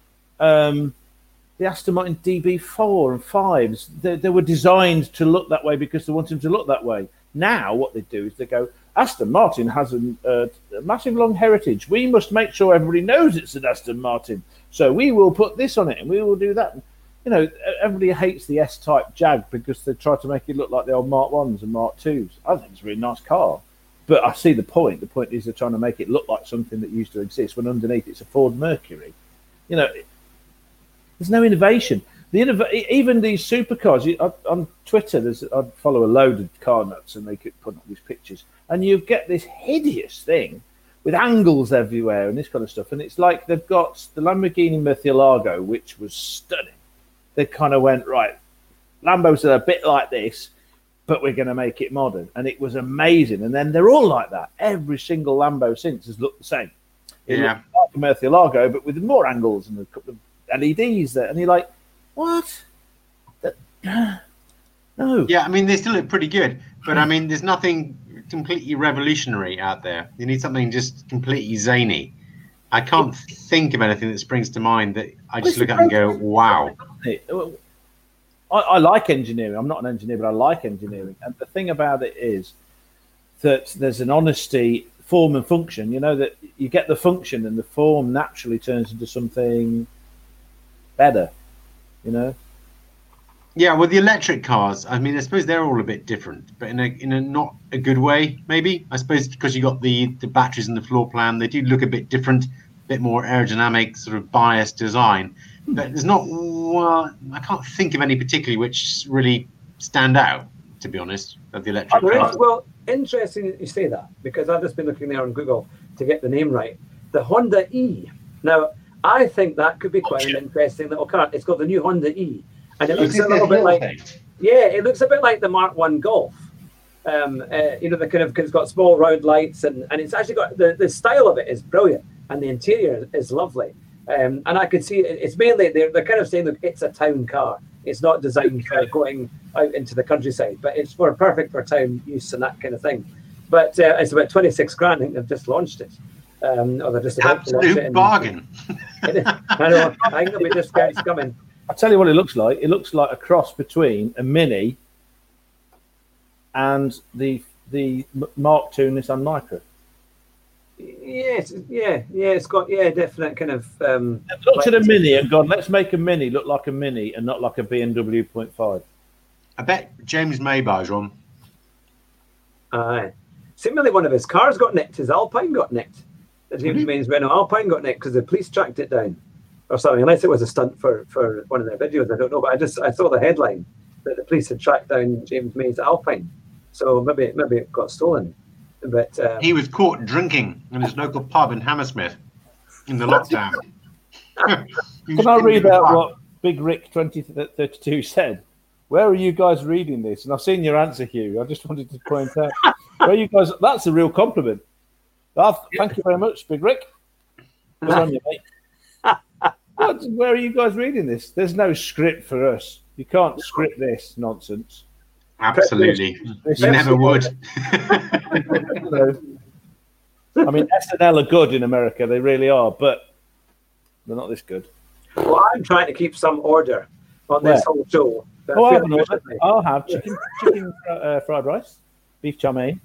Um, the Aston Martin D B four and fives, they, they were designed to look that way because they wanted them to look that way. Now what they do is they go, Aston Martin has a, uh, a massive long heritage. We must make sure everybody knows it's an Aston Martin. So we will put this on it and we will do that. You know, everybody hates the S-Type Jag because they try to make it look like the old Mark ones and Mark twos. I think it's a really nice car. But I see the point. The point is they're trying to make it look like something that used to exist when underneath it's a Ford Mercury. You know, there's no innovation. The innov- even these supercars, you, on Twitter, there's I follow a load of car nuts and they could put up these pictures. And you get this hideous thing with angles everywhere and this kind of stuff. And it's like they've got the Lamborghini Murcielago, which was stunning. They kind of went, right, Lambos are a bit like this, but we're going to make it modern. And it was amazing. And then they're all like that. Every single Lambo since has looked the same. It yeah. looked like a Murcielago, but with more angles and a couple of L E Ds there. And you're like, what? That, no. Yeah, I mean, they still look pretty good. But, I mean, there's nothing completely revolutionary out there. You need something just completely zany. I can't think of anything that springs to mind that I just look at and go, wow. I, I like engineering. I'm not an engineer, but I like engineering. And the thing about it is that there's an honesty, form and function. You know, that you get the function and the form naturally turns into something better, you know? Yeah, well, the electric cars, I mean, I suppose they're all a bit different, but in a in a not a good way, maybe. I suppose because you got the, the batteries and the floor plan, they do look a bit different, a bit more aerodynamic, sort of biased design. But there's not, well, I can't think of any particularly which really stand out, to be honest, of the electric Oh, there is- cars. well, interesting that you say that because I've just been looking there on Google to get the name right. The Honda E. Now, I think that could be quite an interesting little car. It's called the new Honda E. And it looks a little bit like, yeah, it looks a bit like the Mark One Golf. Um, uh, you know, the kind of, cause it's got small round lights and, and it's actually got, the, the style of it is brilliant and the interior is lovely. Um, and I could see it, it's mainly, they're, they're kind of saying, look, it's a town car. It's not designed for going out into the countryside, but it's for perfect for town use and that kind of thing. But uh, it's about twenty-six grand. I think they've just launched it. Um, or they're just about to launch it. Absolute in- bargain. I know, I think there'll be discounts coming. I'll tell you what it looks like. It looks like a cross between a Mini and the the Mark two Nissan Micra. Yes, yeah, yeah, it's got, yeah, definite kind of... Um, I've looked at a Mini and gone, let's make a Mini look like a Mini and not like a B M W point five. I bet James May buys one. Aye. Similarly, one of his cars got nicked. His Alpine got nicked. The James Mhm. May's Renault Alpine got nicked because the police tracked it down or something. Unless it was a stunt for, for one of their videos, I don't know. But I just I saw the headline that the police had tracked down James May's Alpine. So maybe maybe it got stolen. But um, He was caught drinking in his local pub in Hammersmith in the lockdown. Can I read out what Big Rick twenty thirty-two said? Where are you guys reading this? And I've seen your answer, Hugh. I just wanted to point out where are you guys. That's a real compliment. Oh, thank you very much, Big Rick. Good on you, mate. What, where are you guys reading this? There's no script for us. You can't script this nonsense. Absolutely. This- You never would. You know, I mean, S N L are good in America. They really are, but they're not this good. Well, I'm trying to keep some order on this Yeah. whole show. but Oh, I have fairly an order. efficiently. I'll have chicken, chicken uh, fried rice, beef chow mein,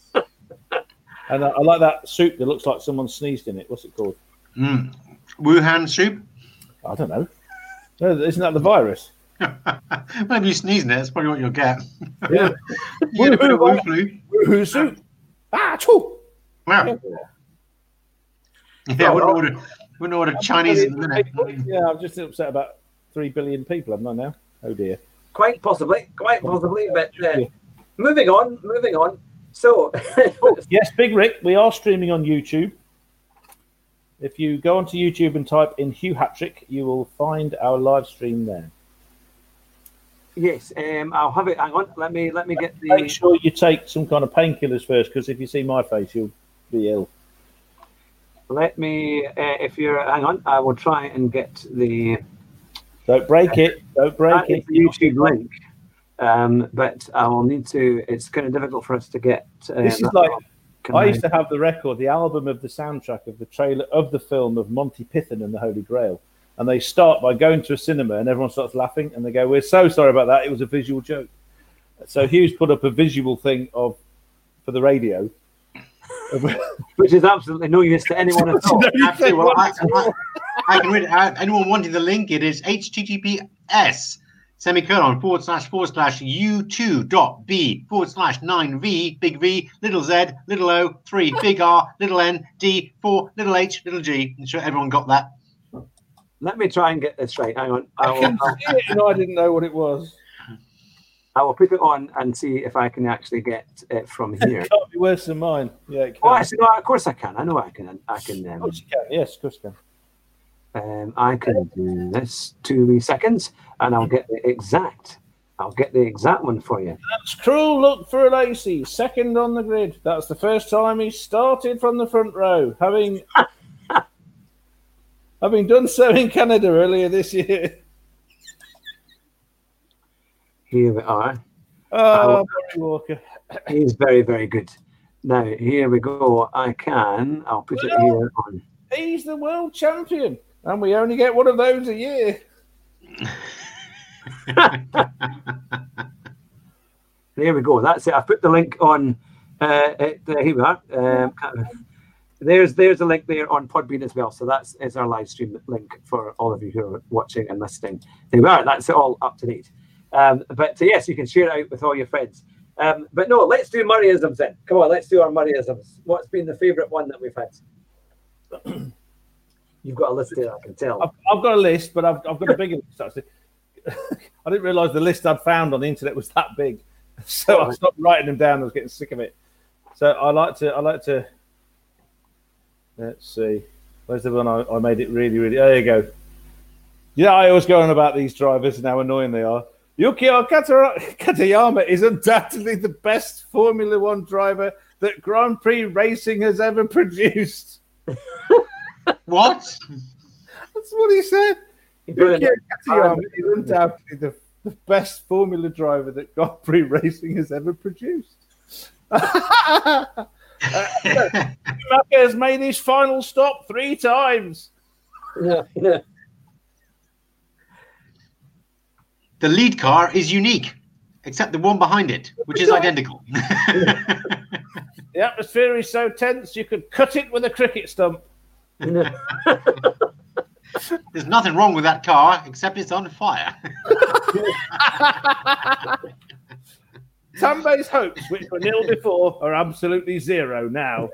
and I, I like that soup that looks like someone sneezed in it. What's it called? Mm. Wuhan soup. I don't know. No, isn't that the virus? Whenever you sneeze in it, that's probably what you'll get. Yeah. You get a bit of Wu flu. Woohoo soup. Ah, choo. Wow. Yeah, I wouldn't order, wouldn't order Chinese in a minute. Yeah, I'm just upset about three billion people, haven't I now? Oh dear. Quite possibly, quite possibly. But uh, Yeah. moving on, moving on. So, Yes, Big Rick, we are streaming on YouTube. If you go onto YouTube and type in Hugh Hattrick, you will find our live stream there. yes, um, I'll have it. Hang on, let me let me get the. Make sure you take some kind of painkillers first, because if you see my face, you'll be ill. Let me. Uh, if you're, hang on, I will try and get the. Don't break it. Don't break That is it. the YouTube link. Um, but I will need to. It's kind of difficult for us to get. Um, This is that like one. Can I used to have the record, the album of the soundtrack of the trailer of the film of Monty Python and the Holy Grail. And they start by going to a cinema and everyone starts laughing and they go, "We're so sorry about that. It was a visual joke." So Hugh's put up a visual thing of for the radio. Which is absolutely no use to anyone at all. Absolutely. Well, I, I, I can read it out. Anyone wanting the link, it is https semicolon forward slash forward slash u2 dot b forward slash nine v big V little z little o three big R little n d four little h little g. I'm sure everyone got that. Let me try and get this right. Hang on. I I will, can I'll, see it and I didn't know what it was. I will put it on and see if I can actually get it from here. It can't be worse than mine. Yeah, it Oh, can. actually, no, of course I can. I know I can. I can. Of Um, course you can. Yes, of course you can. um, I can do this two wee seconds, and I'll get the exact. I'll get the exact one for you. That's cruel look for Lacey, second on the grid. That's the first time he started from the front row, having having done so in Canada earlier this year. Here we are. Oh, Murray Walker. He's very, very good. Now here we go. I can. I'll put it here on. He's the world champion, and we only get one of those a year. There we go. That's it. I put the link on. Uh, it, uh, here we are. Um, there's there's a link there on Podbean as well. So that's is our live stream link for all of you who are watching and listening. There we are. That's it all up to date. Um, but uh, yes, you can share it out with all your friends. Um, but no, let's do Murrayisms then. Come on, let's do our Murrayisms. What's been the favourite one that we've had? You've got a list there, I can tell. I've, I've got a list, but I've, I've got a bigger list actually. I didn't realise the list I'd found on the internet was that big, so I stopped writing them down. I was getting sick of it. So I like to. I like to. Let's see. Where's the one I, I made it really, really? There you go. Yeah, I always go on about these drivers and how annoying they are. Yukio Katayama is undoubtedly the best Formula One driver that Grand Prix racing has ever produced. What? That's what he said. Brilliant. Yukio Katayama is undoubtedly the, the best Formula driver that Grand Prix racing has ever produced. uh, Schumacher has made his final stop three times. Yeah, yeah. The lead car is unique, except the one behind it, which is identical. The atmosphere is so tense you could cut it with a cricket stump. Yeah. There's nothing wrong with that car, except it's on fire. Tambay's hopes, which were nil before, are absolutely zero now.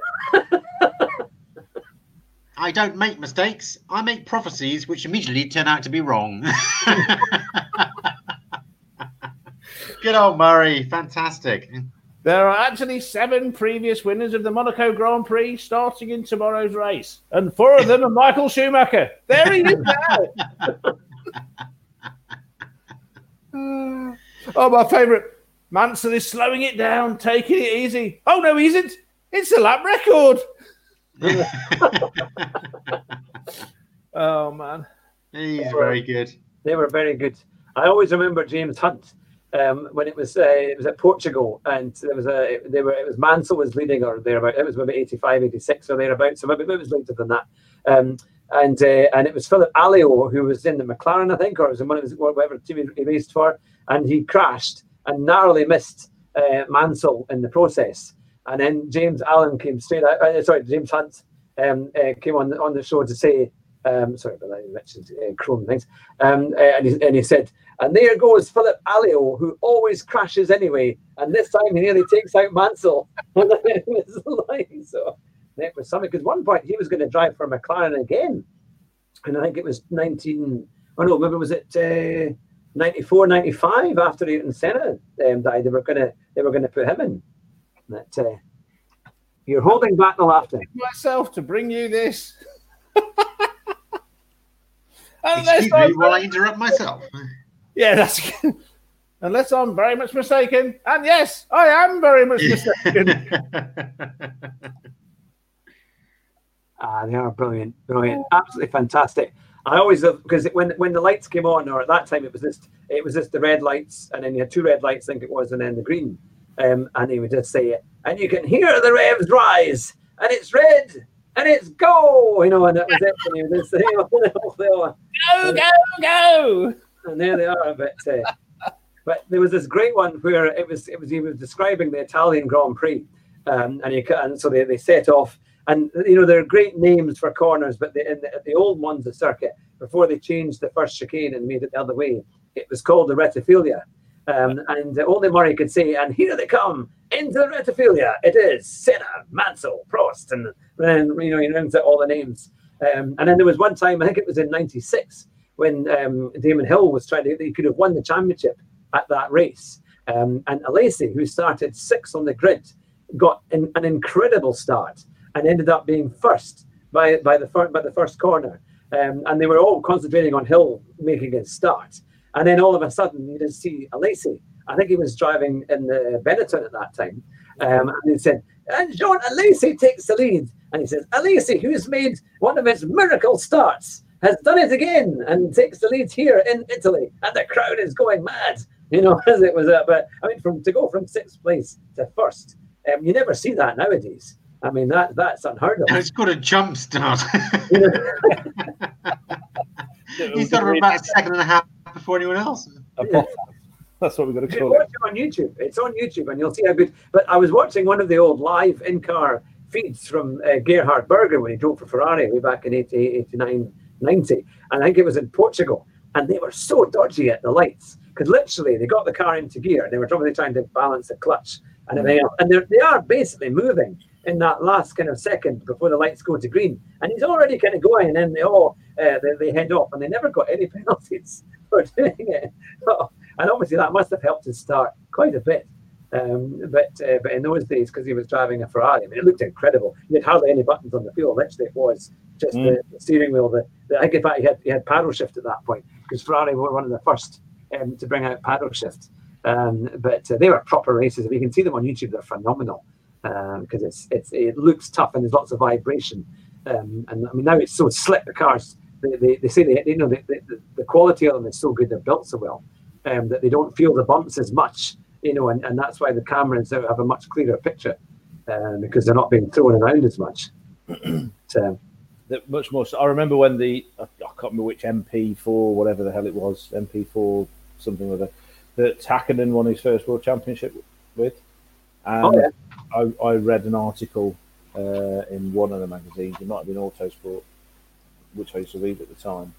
I don't make mistakes. I make prophecies which immediately turn out to be wrong. Good old Murray. Fantastic. There are actually seven previous winners of the Monaco Grand Prix starting in tomorrow's race, and four of them are Michael Schumacher. There he is now. Oh, my favourite. Mansell is slowing it down, taking it easy. Oh, no, he isn't. It's a lap record. Oh, man. He's very good. They were very good. I always remember James Hunt um, when it was uh, it was at Portugal, and there was a they were it was Mansell was leading or thereabout. It was maybe eighty-five, eighty-six or thereabouts. So maybe, maybe it was later than that. Um, and uh, and it was Philip Alliot who was in the McLaren, I think, or it was in one of his whatever team he raced for, and he crashed and narrowly missed uh, Mansell in the process. And then James Allen came straight out. Uh, sorry, James Hunt um, uh, came on the, on the show to say. Um, sorry about that, you mentioned uh, Chrome things. Um, uh, and, he, and he said, and there goes Philip Alliot, who always crashes anyway. And this time he nearly takes out Mansell. It was like, so it was something, because one point he was going to drive for McLaren again. And I think it was nineteen, oh no, maybe was it uh, ninety-four, ninety-five after Ayrton Senna um, died. They were going to they were going to put him in. That, uh, you're holding back the laughter. Myself to bring you this. Excuse me while I interrupt myself. Yeah, that's unless I'm very much mistaken. And yes, I am very much mistaken. Ah, they are brilliant, brilliant, absolutely fantastic. I always love because when when the lights came on, or at that time it was just it was just the red lights, and then you had two red lights, I think it was, and then the green. Um, and he would just say it, and you can hear the revs rise, and it's red. And it's go, you know, and that was it. And he was saying, go, go, go, and there they are. But uh, but there was this great one where it was it was he was describing the Italian Grand Prix, um, and you and so they, they set off, and you know there are great names for corners, but the, in the, the old ones, the circuit before they changed the first chicane and made it the other way, it was called the Retifilia. Um, and uh, only Murray could say, and here they come into the Retifilia. It is Senna, Mansell, Prost, and then you know he runs out all the names. Um, and then there was one time, I think it was in ninety-six, when um, Damon Hill was trying to, he could have won the championship at that race. Um, and Alesi, who started sixth on the grid, got in, an incredible start and ended up being first by by the fir- by the first corner. Um, and they were all concentrating on Hill making his start. And then all of a sudden, you just see Alesi. I think he was driving in the Benetton at that time. Um, and he said, and Jean Alesi takes the lead. And he says, Alesi, who's made one of his miracle starts, has done it again and takes the lead here in Italy. And the crowd is going mad, you know, as it was. Uh, but I mean, from to go from sixth place to first, um, you never see that nowadays. I mean, that that's unheard of. And it's got a jump start. You know? He's got about a second and a half before anyone else. Yeah. That's what we've got to call watch it. it on YouTube. It's on YouTube, and you'll see how good. But I was watching one of the old live in-car feeds from uh, Gerhard Berger when he drove for Ferrari way back in eighty-eight, eighty-nine, ninety, and I think it was in Portugal, and they were so dodgy at the lights because literally they got the car into gear and they were probably trying to balance the clutch and everything else, and they are basically moving in that last kind of second before the lights go to green, and he's already kind of going, and then they all uh, they, they head off, and they never got any penalties for doing it. So, and obviously that must have helped his start quite a bit. Um, but uh, but in those days, because he was driving a Ferrari, I mean, it looked incredible. He had hardly any buttons on the wheel. Literally, it was just mm. the, the steering wheel. The, the I think in fact he had he had paddle shift at that point because Ferrari were one of the first um, to bring out paddle shift. Um, but uh, they were proper races. If you can see them on YouTube, they're phenomenal because um, it's it's it looks tough and there's lots of vibration. Um, and I mean now it's so slick. The cars they they, they say they you know the, the the quality of them is so good. They're built so well um, that they don't feel the bumps as much. You know, and, and that's why the cameras have a much clearer picture uh, because they're not being thrown around as much. So, much more. So I remember when the I can't remember which M P four, whatever the hell it was, M P four something or other, that Hakkinen won his first world championship with. And oh, yeah. I, I read an article uh, in one of the magazines. It might have been Autosport, which I used to read at the time.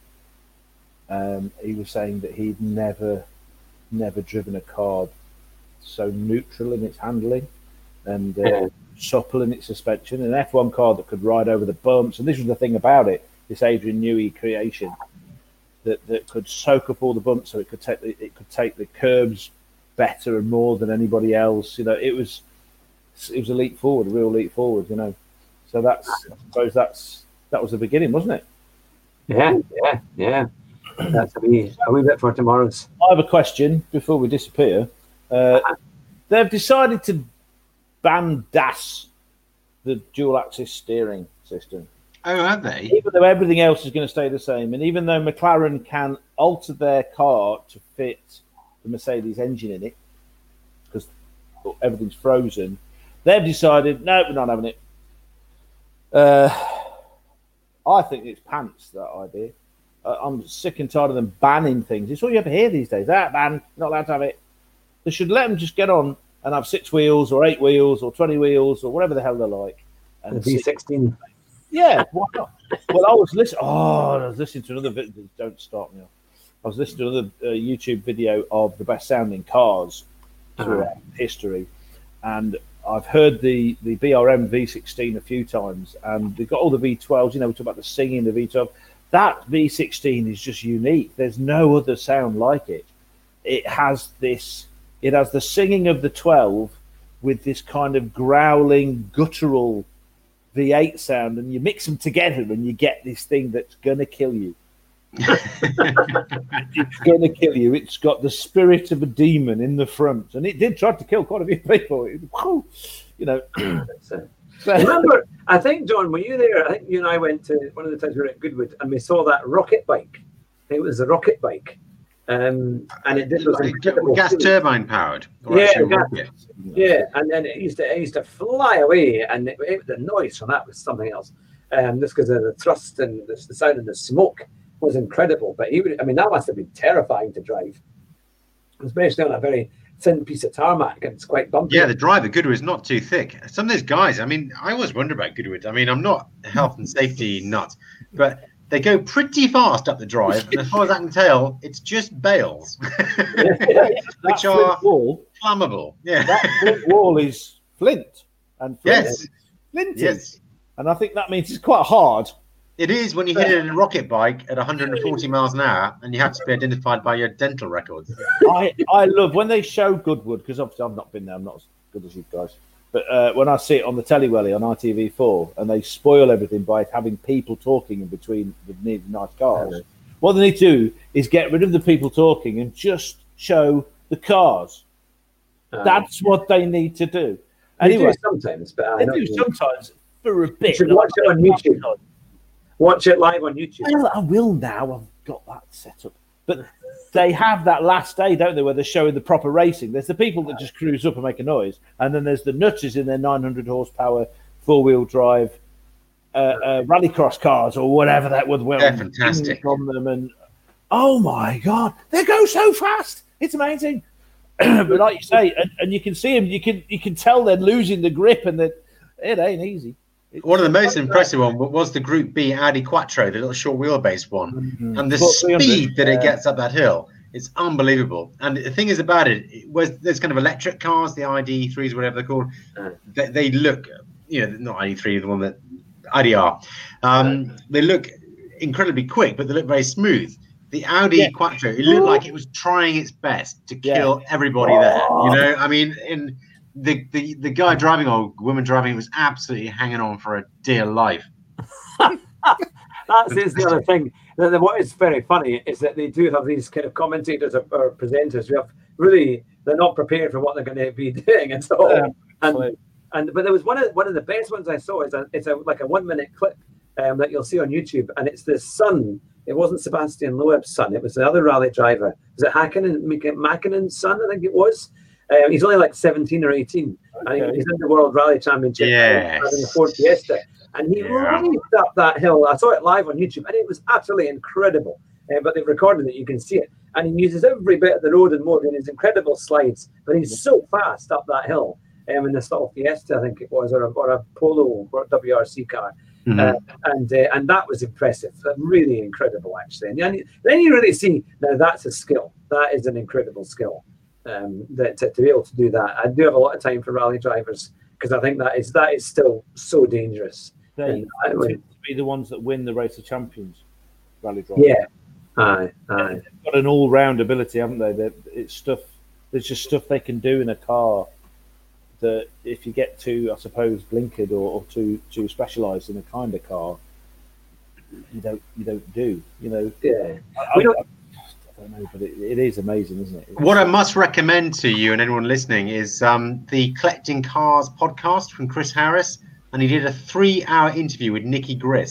Um, he was saying that he'd never, never driven a car so neutral in its handling and uh, yeah. supple in its suspension. An F one car that could ride over the bumps. And this was the thing about it, this Adrian Newey creation, that, that could soak up all the bumps so it could take the, it could take the curbs better and more than anybody else. You know, it was it was a leap forward, a real leap forward, you know. So that's I suppose that's that was the beginning, wasn't it? Yeah, yeah, yeah. That's a wee, a wee bit for tomorrow's. I have a question before we disappear. Uh, they've decided to ban D A S, the dual axis steering system. Oh, have they? Even though everything else is going to stay the same, and even though McLaren can alter their car to fit the Mercedes engine in it, because everything's frozen, they've decided, no, we're not having it. Uh, I think it's pants, that idea. Uh, I'm sick and tired of them banning things. It's all you ever hear these days. That ban, not allowed to have it. They should let them just get on and have six wheels or eight wheels or twenty wheels or whatever the hell they're like. And V sixteen. Yeah, why not? Well, I was listening. Oh, I was listening to another video. Don't start me off. I was listening to another uh, YouTube video of the best sounding cars throughout uh-huh. history, and I've heard the the B R M V sixteen a few times, and they've got all the V twelves. You know, we talk about the singing, the V twelve. That V sixteen is just unique. There's no other sound like it. It has this. It has the singing of the twelve with this kind of growling, guttural V eight sound, and you mix them together and you get this thing that's going to kill you. It's going to kill you. It's got the spirit of a demon in the front, and it did try to kill quite a few people. It, you know. So, remember, I think, John, were you there? I think you and I went to one of the times we were at Goodwood, and we saw that rocket bike. I think it was a rocket bike. Um, and it did was like gas feeling. Turbine powered. Yeah, gas, yeah, and then it used to it used to fly away, and it, it, the noise from that was something else. Um, just because of the thrust and the, the sound and the smoke was incredible. But he would, I mean, that must have been terrifying to drive, especially on a very thin piece of tarmac, and it's quite bumpy. Yeah, the drive at Goodwood is not too thick. Some of those guys, I mean, I always wonder about Goodwood. I mean, I'm not a health and safety nut, but they go pretty fast up the drive, and as far as I can tell, it's just bales, yeah, which are wall, flammable. Yeah, that flint wall is flint, and flint yes, flinty. Yes, and I think that means it's quite hard. It is when you hit it in a rocket bike at one hundred forty miles an hour, and you have to be identified by your dental records. I I love when they show Goodwood, because obviously I've not been there. I'm not as good as you guys. But uh, when I see it on the telly-welly on I T V four, and they spoil everything by having people talking in between the nice cars, mm-hmm. what they need to do is get rid of the people talking and just show the cars. Um, That's what they need to do. Anyway, they do sometimes, but I they do sometimes for a bit. You should watch it on YouTube. Watch it live on YouTube. Well, I will now. I've got that set up. But they have that last day, don't they, where they're showing the proper racing. There's the people that just cruise up and make a noise, and then there's the nutters in their nine hundred horsepower four-wheel drive uh, uh, rallycross cars or whatever that would well. They're fantastic from them, and oh my god, they go so fast! It's amazing. But like you say, and, and you can see them, you can you can tell they're losing the grip, and that it ain't easy. One of the most impressive one was the Group B Audi Quattro, the little short wheelbase one, mm-hmm. and the speed that it gets up that hill, it's unbelievable. And the thing is about it, it was there's kind of electric cars, the I D threes, whatever they're called. They, they look, you know, not I D three, the one that I D R. Um, they look incredibly quick, but they look very smooth. The Audi yeah. Quattro, it looked like it was trying its best to kill yeah. everybody oh. there. You know, I mean, in The, the the guy driving or woman driving was absolutely hanging on for a dear life. That's the other thing. The, the, what is very funny is that they do have these kind of commentators or, or presenters who have really they're not prepared for what they're going to be doing at all. Yeah, and and but there was one of one of the best ones I saw is a, it's a like a one minute clip um, that you'll see on YouTube, and it's the son. It wasn't Sebastian Loeb's son. It was the other rally driver. Was it Hakkinen Makkinen's son? I think it was. Um, he's only like seventeen or eighteen, okay. and he's in the World Rally Championship yes. in the Ford Fiesta. And he yeah. raced up that hill. I saw it live on YouTube, and it was absolutely incredible. Uh, but they've recorded it; you can see it. And he uses every bit of the road and more in his incredible slides. But he's so fast up that hill um, in this little Fiesta, I think it was, or a, or a Polo or W R C car. Mm-hmm. Uh, and uh, and that was impressive, really incredible, actually. And then, then you really see now that's a skill. That is an incredible skill. Um, that to, to be able to do that, I do have a lot of time for rally drivers because I think that is that is still so dangerous. They tend to be the ones that win the Race of Champions rally drivers. Yeah, aye, aye. They've got an all-round ability, haven't they? They're, it's stuff. There's just stuff they can do in a car that if you get too, I suppose, blinkered or, or too too specialised in a kind of car, you don't you don't do. You know. Yeah. I, we don't. I, I don't know, but it, it is amazing, isn't it? It's, what I must recommend to you and anyone listening is um, the Collecting Cars podcast from Chris Harris, and he did a three-hour interview with Nicky Grist,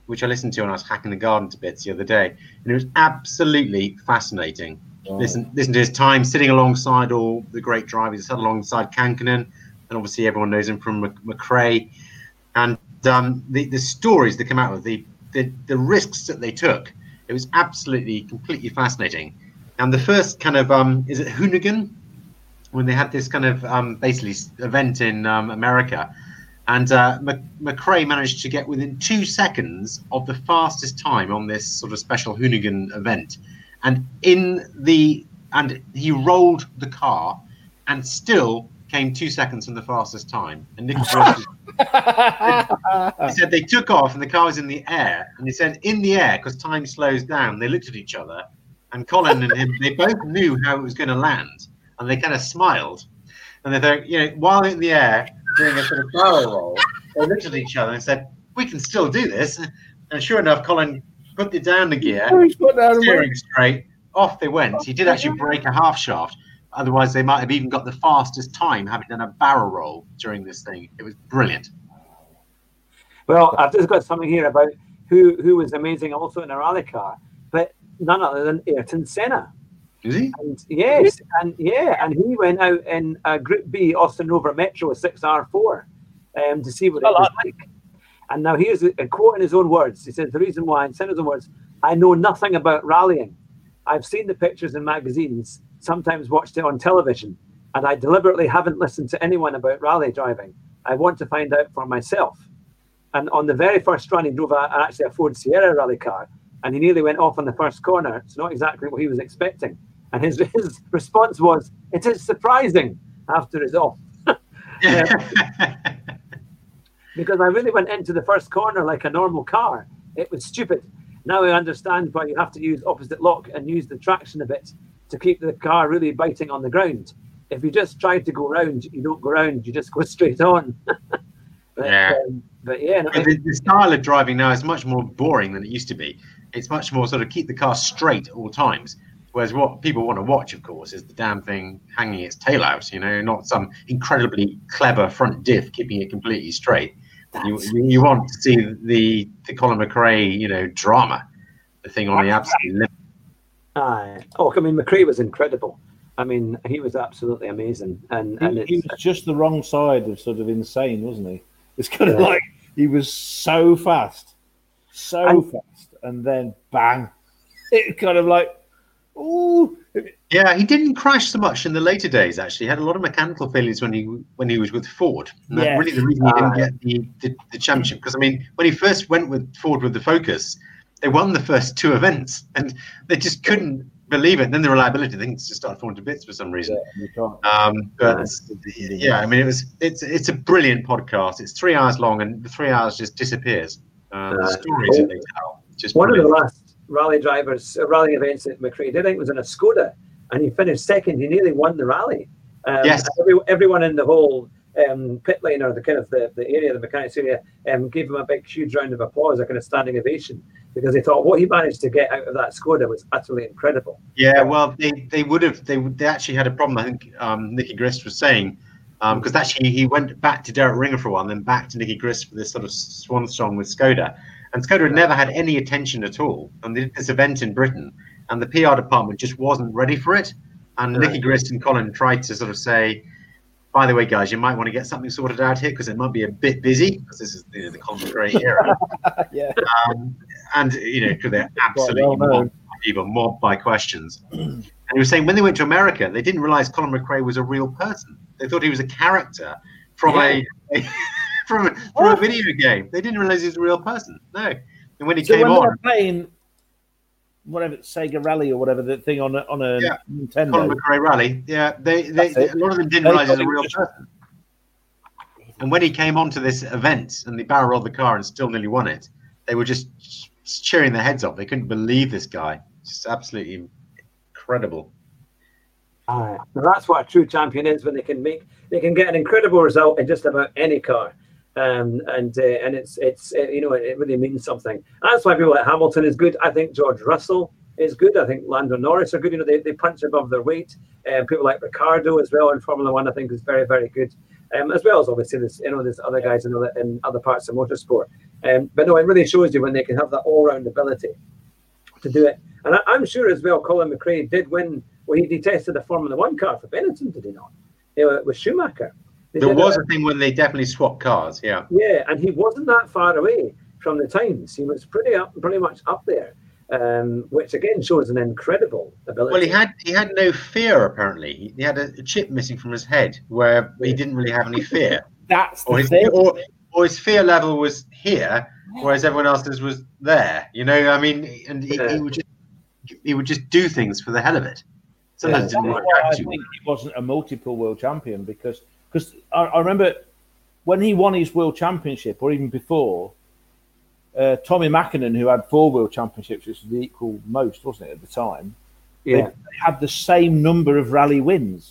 which I listened to when I was hacking the garden to bits the other day, and it was absolutely fascinating. Right. Listen, listen to his time sitting alongside all the great drivers. He sat alongside Kankkunen, and obviously everyone knows him from McRae, and um, the the stories that come out of the, the the risks that they took. It was absolutely completely fascinating. And the first kind of um, is it Hoonigan, when they had this kind of um, basically event in um, America. And uh, McRae managed to get within two seconds of the fastest time on this sort of special Hoonigan event, and in the and he rolled the car, and still came two seconds from the fastest time. And Nicky Grist, he said they took off, and the car was in the air. And he said in the air, because time slows down, they looked at each other, and Colin and him, they both knew how it was going to land, and they kind of smiled, and they thought, you know, while in the air, doing a sort of barrel roll, they looked at each other and said, we can still do this. And sure enough, Colin put it down the gear, steering straight, off they went. He did actually break a half shaft. Otherwise, they might have even got the fastest time having done a barrel roll during this thing. It was brilliant. Well, I've just got something here about who, who was amazing also in a rally car, but none other than Ayrton Senna. Is he? And yes, and yeah, and he went out in uh, Group B Austin Rover Metro six R four um, to see what it was like. And now here's a, a quote in his own words. He says, the reason why, in Senna's own words, I know nothing about rallying. I've seen the pictures in magazines, sometimes watched it on television, and I deliberately haven't listened to anyone about rally driving. I want to find out for myself. And on the very first run, he drove a, actually a Ford Sierra rally car, and he nearly went off on the first corner. It's not exactly what he was expecting. And his, his response was, it is surprising after it's off. Because I really went into the first corner like a normal car. It was stupid. Now I understand why you have to use opposite lock and use the traction a bit to keep the car really biting on the ground. If you just try to go round, you don't go round, you just go straight on. but, yeah. Um, but yeah. No, the, the style of driving now is much more boring than it used to be. It's much more sort of keep the car straight at all times. Whereas what people want to watch, of course, is the damn thing hanging its tail out, you know, not some incredibly clever front diff keeping it completely straight. You, you want to see the, the Colin McRae, you know, drama, the thing on the absolute limit. Uh, oh, I mean, McRae was incredible. I mean, he was absolutely amazing. And, he, and he was just the wrong side of sort of insane, wasn't he? It's kind of yeah. like he was so fast, so and, fast, and then bang. It kind of like, ooh. Yeah, he didn't crash so much in the later days, actually. He had a lot of mechanical failures when he when he was with Ford. And that's yes. really the reason he didn't get the, the, the championship. Because, I mean, when he first went with Ford with the Focus, they won the first two events, and they just couldn't believe it. And then the reliability things just started falling to bits for some reason. Yeah, um, but yeah, I mean, it was it's it's a brilliant podcast. It's three hours long, and the three hours just disappears. Um, the stories that they tell, just one brilliant. of the last rally drivers, uh, rally events that McRae did, I think, was in a Skoda, and he finished second. He nearly won the rally. Um, yes. Every, everyone in the whole um, pit lane, or the kind of the, the area, the mechanics area, um, gave him a big, huge round of applause, a kind of standing ovation, because they thought what he managed to get out of that Skoda was utterly incredible. Yeah, well, they, they would have, they they actually had a problem. I think um, Nicky Grist was saying, because um, actually he went back to Derek Ringer for a while, and then back to Nicky Grist for this sort of swan song with Skoda. And Skoda had never had any attention at all. And they did this event in Britain, and the P R department just wasn't ready for it. And right. Nicky Grist and Colin tried to sort of say, by the way, guys, you might want to get something sorted out here because it might be a bit busy, because this is you know, the Colin McRae era. yeah. Um, and, you know, because they're absolutely well mobbed, even mobbed by questions. And he was saying when they went to America, they didn't realize Colin McRae was a real person. They thought he was a character from yeah. a, a from, from a video game. They didn't realize he was a real person. No. And when he so came when on, they were playing whatever Sega Rally or whatever the thing on a, on a yeah, Nintendo, Colin McRae Rally, yeah, they, they, they a lot of them didn't they realize he was a real just... person. And when he came onto this event and they barrel rolled the car and still nearly won it, they were just cheering their heads off. They couldn't believe this guy. Just absolutely incredible. Uh, that's what a true champion is, when they can make they can get an incredible result in just about any car, um, and uh, and it's it's uh, you know it, it really means something. That's why people like Hamilton is good. I think George Russell is good. I think Lando Norris are good. You know, they, they punch above their weight. And um, people like Ricciardo as well in Formula One, I think, is very very good. Um, as well as obviously there's you know there's other guys in other in other parts of motorsport. Um, but no, it really shows you when they can have that all-round ability to do it. And I, I'm sure as well, Colin McRae did win. Well, he detested the Formula One car for Benetton, did he not? You know, with Schumacher. They there was a, a thing when they definitely swapped cars. Yeah. Yeah, and he wasn't that far away from the times. He was pretty up, pretty much up there. Um, which again shows an incredible ability. Well, he had he had no fear apparently. He had a, a chip missing from his head where he didn't really have any fear. That's the or his, thing. Or, or his fear level was here, whereas everyone else's was there. You know, I mean, and he, Yeah. he would just he would just do things for the hell of it. Sometimes Yeah. it didn't work I out think too well. he wasn't a multiple world champion because because I, I remember when he won his world championship or even before. Uh, Tommy Mackinnon, who had four world championships, which was the equal most, wasn't it, at the time? Yeah, they, they had the same number of rally wins.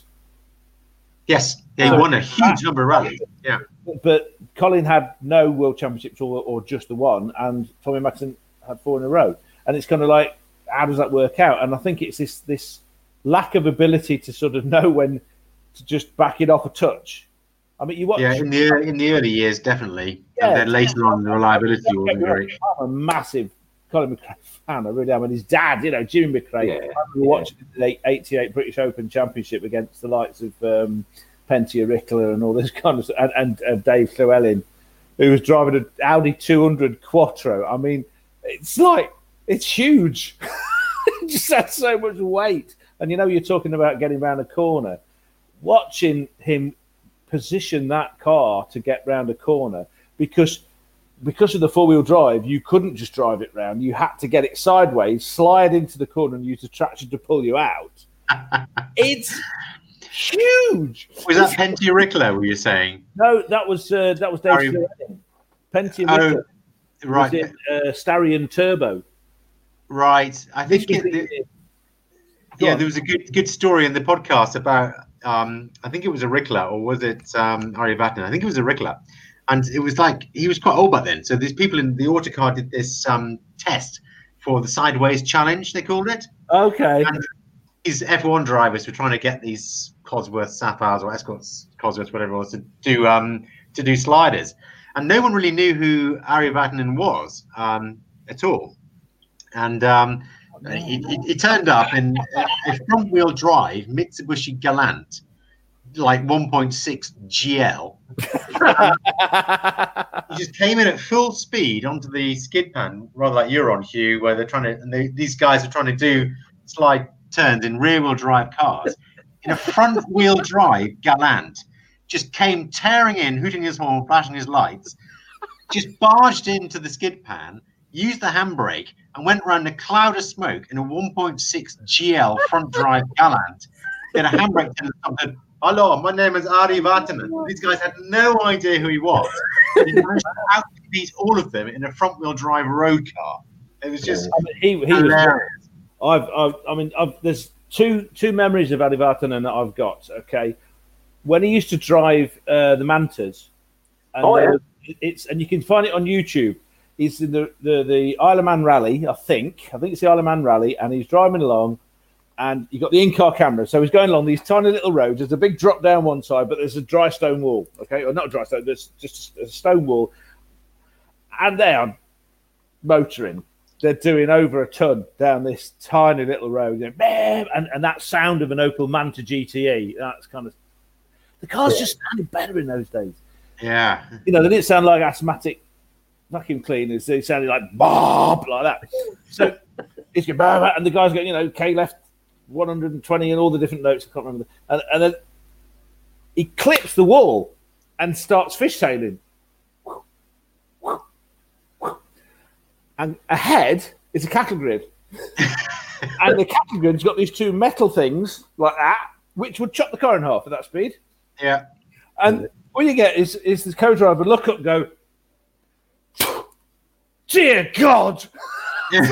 Yes, they So- won a huge number of rallies. Yeah, But Colin had no world championships or, or just the one, and Tommy Mackinnon had four in a row. And it's kind of like, how does that work out? And I think it's this this lack of ability to sort of know when to just back it off a touch. I mean, you watch. yeah. In the in the early years, definitely, Yeah. and then later on, the reliability Don't get wasn't me wrong, great. I'm a massive Colin McRae fan. I really am. And his dad, you know, Jimmy McRae. Yeah, I remember watching the eighty-eight British Open Championship against the likes of um, Pentia Rickler and all this kind of stuff, and, and uh, Dave Llewellyn, who was driving an Audi two hundred Quattro. I mean, it's like, it's huge. It just has so much weight. And, you know, you're talking about getting around a corner. Watching him position that car to get round a corner because because of the four-wheel drive, you couldn't just drive it round. You had to get it sideways, slide into the corner, and use the traction to pull you out. It's huge. Was that Pentia Rickler? Were you saying? No, that was uh, that was Dave Harry- Llewellyn. Pentium Oh, was right, in uh, Starion Turbo. right. I think This was it, the- it- Go yeah, on. there was a good good story in the podcast about. Um, I think it was a Rickler, or was it um, Ari Vatanen? I think it was a Rickler, and it was like he was quite old back then. So these people in the autocar did this um, test for the sideways challenge, they called it. Okay. And these F one drivers were trying to get these Cosworth Sapphires or Escorts Cosworths, whatever it was, to do um, to do sliders, and no one really knew who Ari Vatanen was um, at all. And um, it, it, it turned up in a front-wheel drive Mitsubishi Galant, like one point six G L. He just came in at full speed onto the skid pan, rather like you're on, Hugh, where they're trying to, and they, these guys are trying to do slide turns in rear-wheel drive cars. In a front-wheel drive Galant, just came tearing in, hooting his horn, flashing his lights, just barged into the skid pan, used the handbrake, and went around a cloud of smoke in a one point six G L front drive Galant. He had a handbrake and said, "Hello, my name is Ari Vatanen." These guys had no idea who he was. He managed to outbeat all of them in a front wheel drive road car. It was just I mean, he, he was. hilarious. I've, I've, I mean, I've, there's two two memories of Ari Vatanen that I've got. Okay, when he used to drive uh, the Mantas, and Oh, yeah. there was- it's and you can find it on YouTube. He's in the, the the Isle of Man Rally, I think. I think it's the Isle of Man Rally, and he's driving along, and you got the in-car camera. So he's going along these tiny little roads. There's a big drop down one side, but there's a dry stone wall. Okay, or not a dry stone. There's just a stone wall, and they are motoring. They're doing over a ton down this tiny little road, you know, and and that sound of an Opel Manta G T E. That's kind of the cars Yeah. just sounded better in those days. Yeah. You know, they didn't sound like asthmatic vacuum cleaners. They sounded like Bob, like that. So it's going, bah, bah, and the guy's going, you know, K left one hundred twenty and all the different notes. I can't remember. And, and then he clips the wall and starts fishtailing. And ahead is a cattle grid. And the cattle grid's got these two metal things like that, which would chop the car in half at that speed. Yeah. And what you get is is the co-driver look up, go, "Dear God!" And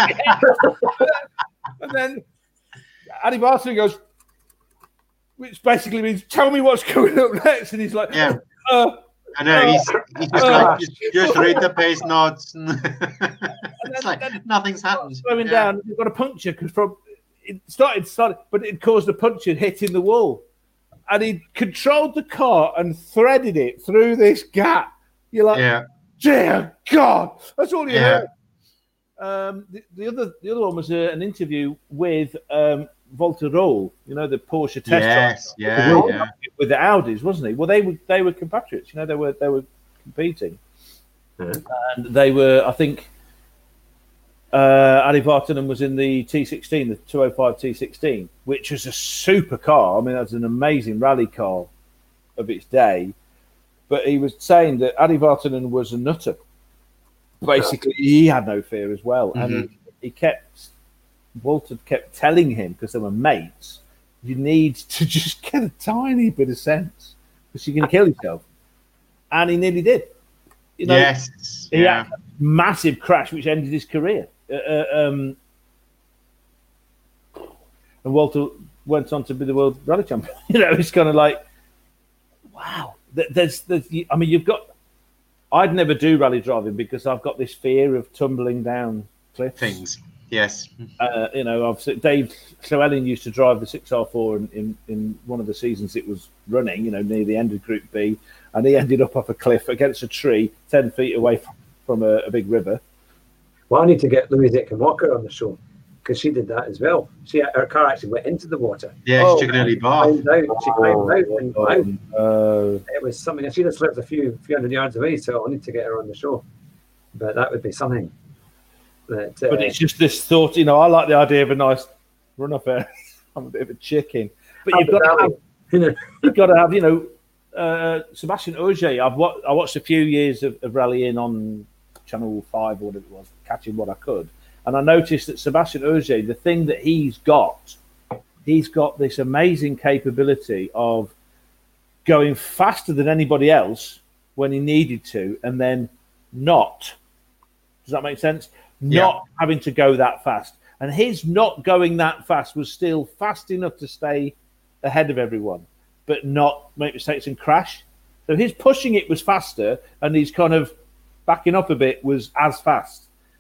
then Andy Barton goes, which basically means, "Tell me what's coming up next." And he's like, Yeah. uh, I know, he's, he's just Uh, like, just, just read the pace notes. then- It's like nothing's happened. slowing Yeah. down. You've got a puncture because from it started started, but it caused a puncture hitting the wall, and he controlled the car and threaded it through this gap. You're like, Yeah. dear God, that's all you Yeah. heard. Um, the, the other the other one was uh, an interview with um, Walter Röhrl, you know, the Porsche test Yes, driver, yeah, with, yeah. with the Audis, wasn't he? Well, they were they were compatriots, you know, they were they were competing, Yeah. and they were, I think, uh, Adi Vartanen was in the T sixteen, the two oh five T sixteen, which was a super car. I mean, that's an amazing rally car of its day. But he was saying that Adi Vartanen was a nutter. Basically, he had no fear as well, and Mhm. he, he kept Walter kept telling him, because they were mates, you need to just get a tiny bit of sense because you're going to kill yourself, and he nearly did. You know, Yes, he yeah. had a massive crash which ended his career, uh, uh, um, and Walter went on to be the world rally champion. You know, it's kind of like, wow. There's, there's, I mean, you've got. I'd never do rally driving because I've got this fear of tumbling down cliffs. Things, yes. Uh, you know, I've seen Dave Llewellyn used to drive the six R four in, in, in one of the seasons it was running, you know, near the end of Group B, and he ended up off a cliff against a tree ten feet away from, from a, a big river. Well, I need to get Louise Aitken Walker on the show because she did that as well. She her car actually went into the water. Yeah, Oh, she took an early bath. Climbed out. She climbed out and out. Um, uh, It was something. She just lived a few few hundred yards away, so I need to get her on the show. But that would be something. That, uh, but it's just this thought, you know, I like the idea of a nice run up there. I'm a bit of a chicken. But you've got to have, you know, you've got to have, you know, uh, Sebastian Ogier. I've wa- I watched a few years of, of rallying on Channel five or whatever it was, catching what I could. And I noticed that Sebastian Ogier, the thing that he's got, he's got this amazing capability of going faster than anybody else when he needed to, and then not. Does that make sense? Yeah. Not having to go that fast. And his not going that fast was still fast enough to stay ahead of everyone, but not make mistakes and crash. So his pushing it was faster, and his kind of backing up a bit was as fast.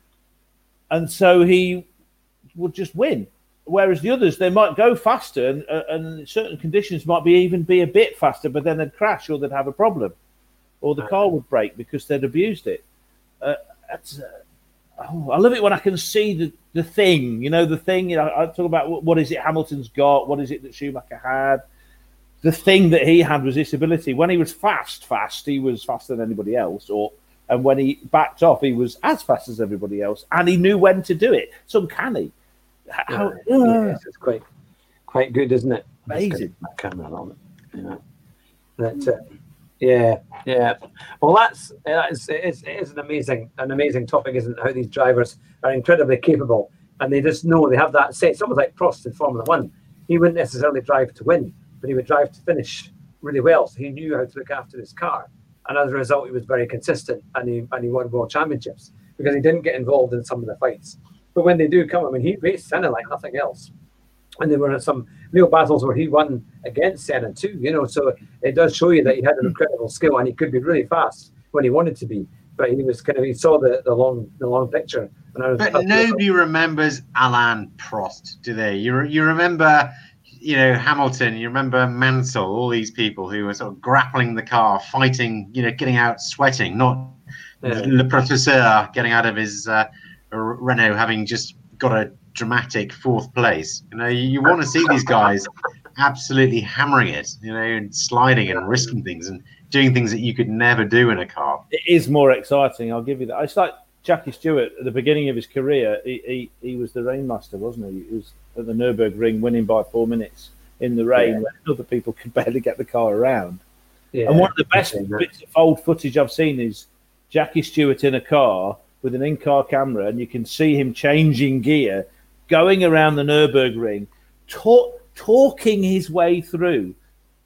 And so he would just win. Whereas the others, they might go faster, and, uh, and certain conditions might be even be a bit faster, but then they'd crash or they'd have a problem, or the car would break because they'd abused it. Uh, that's, uh, oh, I love it when I can see the, the thing, you know, the thing. You know, I talk about what, what is it Hamilton's got, what is it that Schumacher had. The thing that he had was this ability. When he was fast, fast, he was faster than anybody else, or and when he backed off, he was as fast as everybody else, and he knew when to do it. It's uncanny. How, yeah, yeah, it's quite quite good, isn't it? Amazing. My camera on it. Yeah. That, uh, yeah, yeah. Well, that's that is, it is it is an amazing an amazing topic, isn't it? How these drivers are incredibly capable, and they just know they have that set. It's almost like Prost in Formula One. He wouldn't necessarily drive to win, but he would drive to finish really well. So he knew how to look after his car. And as a result, he was very consistent, and he and he won world championships because he didn't get involved in some of the fights. But when they do come, I mean, he raced Senna like nothing else, and there were some real battles where he won against Senna too. You know, so it does show you that he had an incredible skill, and he could be really fast when he wanted to be. But he was kind of he saw the, the long the long picture. And I was, But nobody remembers Alain Prost, do they? You re- you remember, you know, Hamilton, you remember Mansell, all these people who were sort of grappling the car, fighting, you know, getting out sweating, not Yeah. Le Professeur getting out of his uh, Renault having just got a dramatic fourth place. You know, you, you want to see these guys absolutely hammering it, you know, and sliding and risking things and doing things that you could never do in a car. It is more exciting, I'll give you that. It's like Jackie Stewart at the beginning of his career. He he, he was the rainmaster, wasn't he? He was at the Nürburgring winning by four minutes in the rain, Yeah. when other people could barely get the car around. Yeah. And one of the best Yeah. bits of old footage I've seen is Jackie Stewart in a car with an in-car camera, and you can see him changing gear, going around the Nürburgring, talk, talking his way through.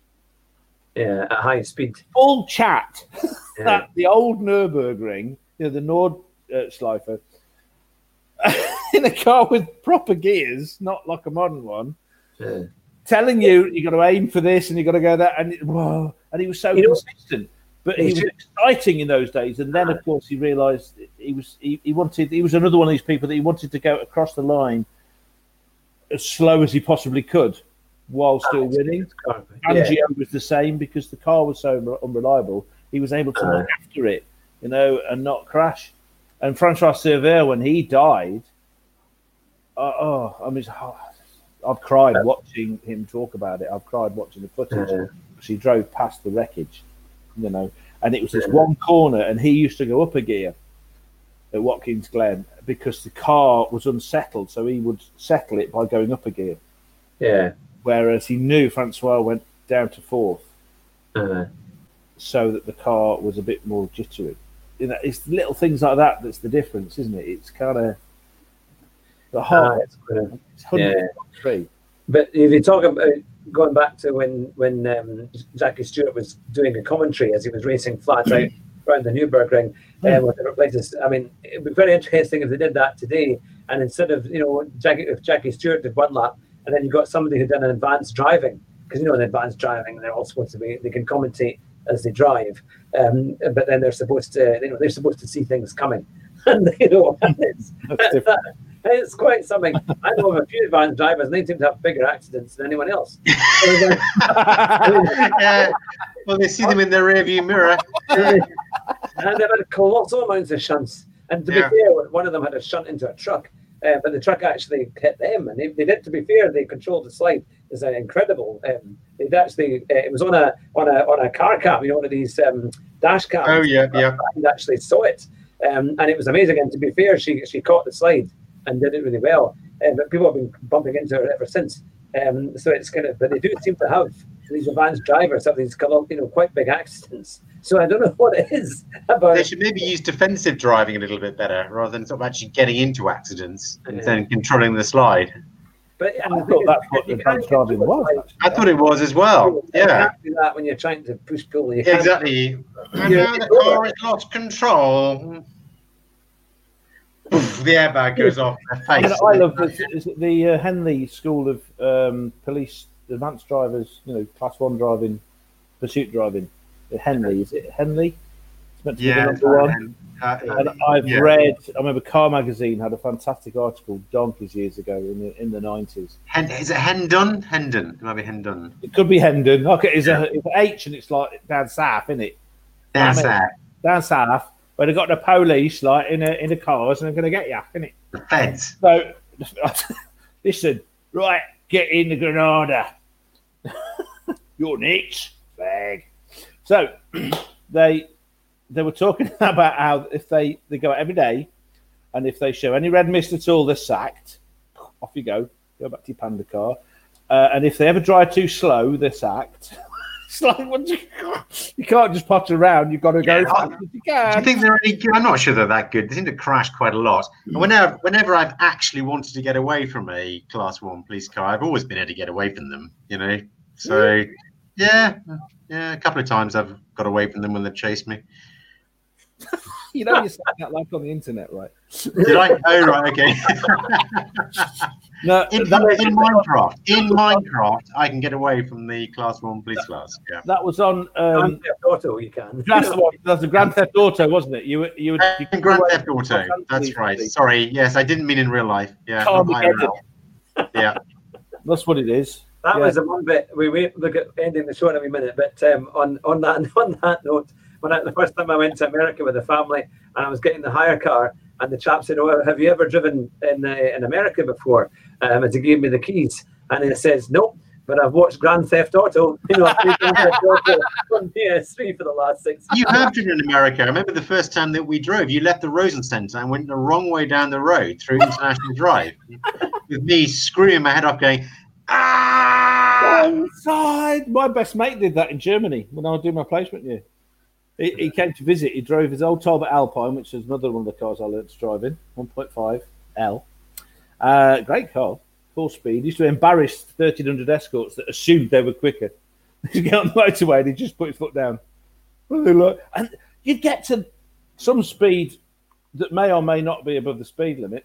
Yeah, at high speed. Full chat Yeah. at the old Nürburgring, you know, the Nordschleife, in a car with proper gears, not like a modern one, Yeah. telling you you got to aim for this and you got to go that, and it, whoa, and he was so You know- consistent. But he was exciting in those days, and then of course he realised he was he, he wanted he was another one of these people that he wanted to go across the line as slow as he possibly could while still winning. Yeah. Fangio was the same because the car was so unreliable. He was able to Uh. look after it you know, and not crash. And Francois Cervera, when he died, uh, oh, I mean, oh, I've cried watching him talk about it. I've cried watching the footage. Yeah. She drove past the wreckage, you know, and it was this one corner, and he used to go up a gear at Watkins Glen because the car was unsettled, so he would settle it by going up a gear. Yeah. Whereas he knew Francois went down to fourth, Uh, so that the car was a bit more jittery. You know, it's little things like that that's the difference, isn't it? It's kind of the whole. uh, it's kind of, It's one hundred three. but if you talk about going back to when when um, Jackie Stewart was doing a commentary as he was racing flat out around the Nürburgring um, with different places, I mean, it would be very interesting if they did that today. And instead of, you know, Jackie, if Jackie Stewart did one lap, and then you got somebody who done an advanced driving, because you know in advanced driving they're all supposed to be, they can commentate as they drive, um, but then they're supposed to, you know, they're supposed to see things coming, and you know, it's, it's quite something. I know of a few advanced drivers, and they seem to have bigger accidents than anyone else. Yeah. Well, they see them in their rearview mirror. And they've had colossal amounts of shunts. And to Yeah. be fair, one of them had a shunt into a truck, uh, but the truck actually hit them. And they, they did, to be fair, they controlled the slide. It's uh, incredible. Um, they'd actually, uh, it was on a on a on a car cam, you know, one of these um, dash cams. Oh, yeah, yeah. And actually saw it, um, and it was amazing. And to be fair, she she caught the slide and did it really well. Uh, but people have been bumping into her ever since. Um, so it's kind of, but they do seem to have these advanced drivers have these, you know, quite big accidents. So I don't know what it is about. They should maybe use defensive driving a little bit better rather than sort of actually getting into accidents and Yeah. then controlling the slide. But and I the thought thing is, that's what you the can't advanced driving control was. the slide. actually. I thought it was as well. You Yeah, can't do that when you're trying to push pull. You can't- exactly. And Yeah. now the car has lost control. Oof, the airbag goes off their I, mean, face. I love this, is it the uh, Henley School of um, Police Advanced Drivers, you know, Class One driving, pursuit driving. The Henley, is it Henley? It's meant to be the Yeah, number one. and, uh, And I've yeah. read. I remember Car Magazine had a fantastic article donkeys years ago in the in the nineties. Hen, is it Hendon? Hendon. It might be Hendon. It could be Hendon. Okay, it's a it's a H and it's like down south, isn't it? That's I mean, that. Down south, where they got the police like in a, in the cars and they're going to get you, isn't it? The feds. So, listen, right, get in the Granada. You're next, fag. So, they they were talking about how if they, they go out every day, and if they show any red mist at all, they're sacked. Off you go. Go back to your Panda car. Uh, and if they ever drive too slow, they're sacked. It's like, what you, you can't just potter around. You've got to go Yeah, as fast as you Do can. you think they're any good? I'm not sure they're that good. They seem to crash quite a lot. And whenever, whenever I've actually wanted to get away from a Class One police car, I've always been able to get away from them. You know, so yeah, yeah. A couple of times I've got away from them when they've chased me. You know, you're saying that like on the internet, right? Did I? Oh, right, okay. No, in, that, in Minecraft, in Minecraft, I can get away from the Class One police class. Yeah. that was on. Um, Grand Theft Auto, you can. that's the one. That's a Grand Theft Auto, wasn't it? You, were- you, would. you In Grand Theft Auto. That's right. Sorry. Yes, I didn't mean in real life. Yeah. not I R L. Yeah. That's what it is. That Yeah. was the one bit we wait look at ending the show in every minute. But um, on on that on that note, when I, the first time I went to America with the family and I was getting the hire car, and the chap said, "Oh, have you ever driven in uh, in America before?" Um, and he gave me the keys, and he says, "Nope, but I've watched Grand Theft Auto, you know, Grand Theft Auto on P S three for the last six." You have driven in America. I remember the first time that we drove, you left the Rosen Center and went the wrong way down the road through International Drive, with me screwing my head off, going, "Ah!" Inside. My best mate did that in Germany when I was doing my placement year. He, he came to visit. He drove his old Talbot Alpine, which is another one of the cars I learned to drive in, one point five L. Uh, great car, full speed. He used to embarrass thirteen hundred escorts that assumed they were quicker. He'd get on the motorway and he'd just put his foot down. And you'd get to some speed that may or may not be above the speed limit.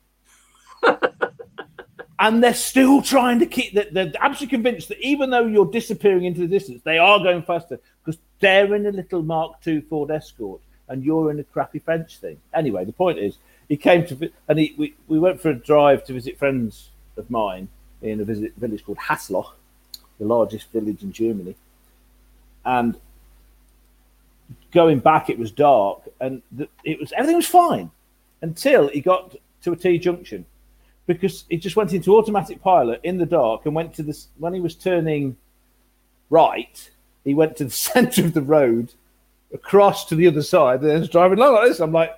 And they're still trying to keep that. They're absolutely convinced that even though you're disappearing into the distance, they are going faster because they're in a little Mark two Ford Escort and you're in a crappy French thing. Anyway, the point is, he came to and he, we we went for a drive to visit friends of mine in a visit, village called Hasloch, the largest village in Germany. And going back, it was dark, and the, it was everything was fine until he got to a T junction, because he just went into automatic pilot in the dark and went to this when he was turning right. He went to the centre of the road, across to the other side, and then was driving along like this. I'm like,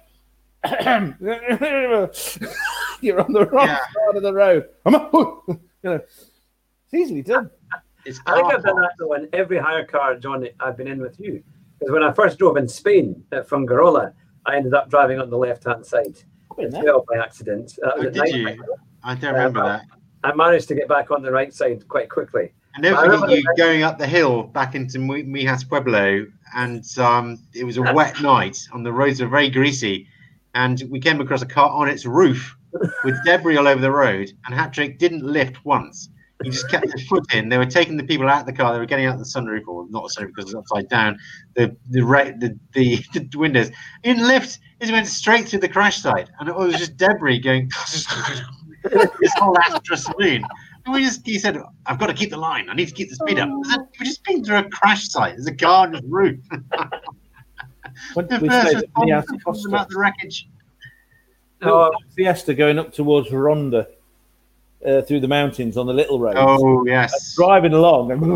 you're on the wrong yeah. side of the road. I'm a, you know, it's easily done. It's I think I've done that though in every hire car, John, I've been in with you. Because when I first drove in Spain uh, from Garola, I ended up driving on the left-hand side as well by accident. Uh, oh, did night you? Night. I don't remember um, that. I managed to get back on the right side quite quickly. I never forget you that. going up the hill back into Mijas Pueblo, and um, it was a wet night, and the roads were very greasy, and we came across a car on its roof with debris all over the road, and Hattrick didn't lift once. He just kept his foot in. They were taking the people out of the car. They were getting out the sunroof, or not the sunroof because it's upside down. The the the the, the windows. He didn't lift. He went straight through the crash site, and it was just debris going. This whole Astra saloon. And we just, he said, "I've got to keep the line. I need to keep the speed up." I said, "We're just been through a crash site. There's a car on his roof." What the did we first say? response about the wreckage. Oh, Fiesta going up towards Ronda. Uh, through the mountains on the little road. Oh yes, driving along, and,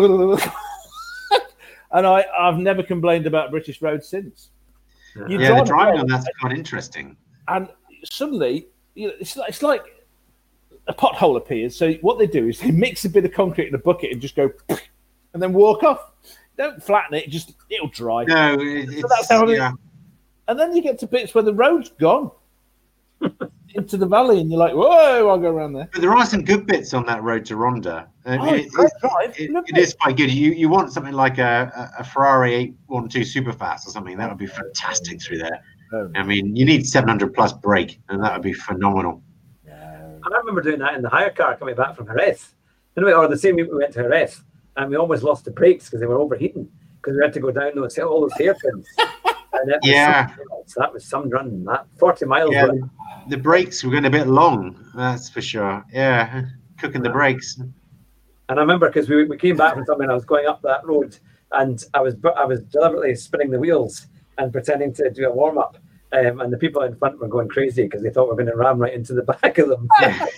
and I, I've never complained about British roads since. You yeah, the driving on that's quite interesting. And suddenly, you know, it's like, it's like a pothole appears. So what they do is they mix a bit of concrete in a bucket and just go, and then walk off. Don't flatten it; just it'll dry. No, it's, so that's how it yeah. is. And then you get to bits where the road's gone. Into the valley, and you're like, whoa, I'll go around there. But there are some good bits on that road to Ronda. I mean, oh, it, great it, drive. It, it, it is quite good. You you want something like a, a Ferrari eight one two Superfast or something, that would be fantastic through there. Oh. I mean, you need seven hundred plus brake, and that would be phenomenal. Yeah. I remember doing that in the hire car coming back from Jerez. Anyway, or the same week we went to Jerez, and we almost lost the brakes because they were overheating, because we had to go down those all those hairpins. And yeah, some, so that was some run. That forty miles. Yeah. The brakes were going a bit long, that's for sure. Yeah, cooking the brakes. And I remember because we, we came back from something, I was going up that road, and I was I was deliberately spinning the wheels and pretending to do a warm up, um, and the people in front were going crazy because they thought we were going to ram right into the back of them.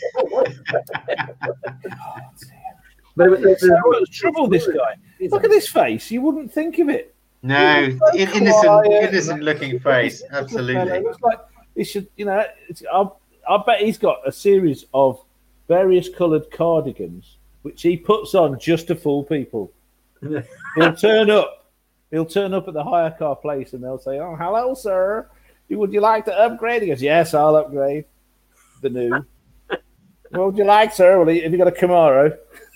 But it was, it was trouble. This guy. Look at this face. You wouldn't think of it. No, so in, innocent, innocent-looking face. Absolutely. It looks like he should. You know, it's, I, I bet he's got a series of various coloured cardigans which he puts on just to fool people. He'll turn up. He'll turn up at the hire car place, and they'll say, "Oh, hello, sir. Would you like to upgrade?" He goes, "Yes, I'll upgrade the new." "What would you like, sir?" "Well, have you got a Camaro?"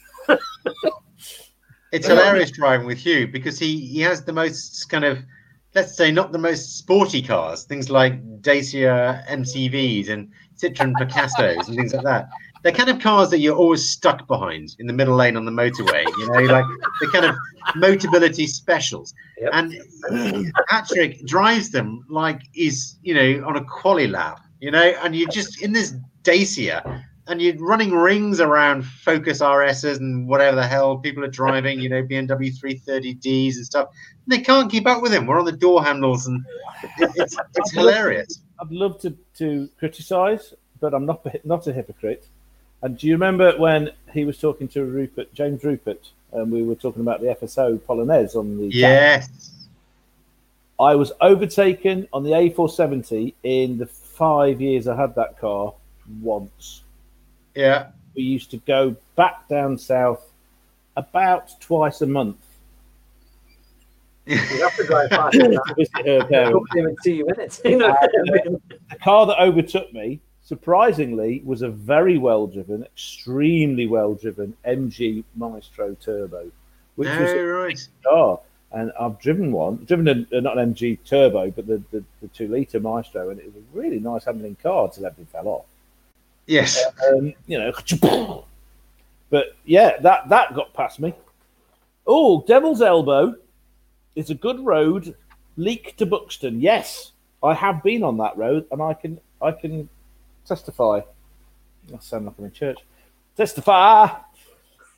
It's hilarious driving with Hugh because he, he has the most kind of, let's say, not the most sporty cars, things like Dacia M C Vs and Citroen Picassos and things like that. They're kind of cars that you're always stuck behind in the middle lane on the motorway, you know, like the kind of Motability specials. Yep. And Hattrick drives them like he's, you know, on a quali lap, you know, and you're just in this Dacia. And you're running rings around Focus R S's and whatever the hell people are driving, you know, B M W three thirty Ds and stuff. And they can't keep up with him. We're on the door handles, and it's it's hilarious. I'd love to, to criticise, but I'm not not a hypocrite. And do you remember when he was talking to Rupert, James Rupert, and we were talking about the F S O Polonaise on the yes. Camp? I was overtaken on the A four seventy in the five years I had that car once. Yeah, we used to go back down south about twice a month. You have to drive fast. I don't even see you in it. You know? The car that overtook me, surprisingly, was a very well-driven, extremely well-driven M G Maestro Turbo, which oh, was a right. car. And I've driven one, driven a, not an M G Turbo, but the, the, the two-litre Maestro, and it was a really nice handling car until everything fell off. Yes, um, you know, but yeah, that that got past me. Oh, Devil's Elbow is a good road. Leek to Buxton. Yes, I have been on that road, and I can I can testify. I sound like I'm in church. Testify.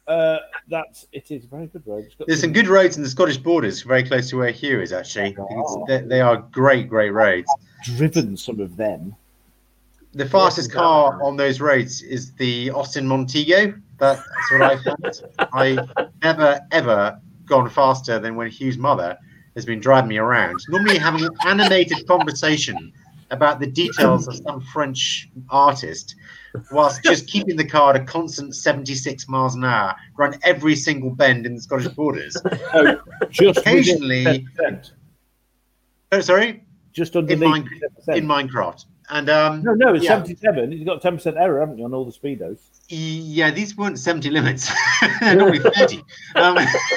uh, that's it is a very good road. It's got There's some good roads in the Scottish borders, very close to where Hugh is. Actually, oh. they, they are great, great roads. I've driven some of them. The fastest car on those roads is the Austin Montego. That's what I found. I never ever gone faster than when Hugh's mother has been driving me around, normally having an animated conversation about the details of some French artist, whilst just keeping the car at a constant seventy-six miles an hour, run every single bend in the Scottish borders. So just occasionally, oh, sorry, just in, mine, in Minecraft. And um, no, no, it's yeah. seventy-seven. You've got ten percent error, haven't you, on all the speedos? Yeah, these weren't seventy limits. They're normally thirty. Um,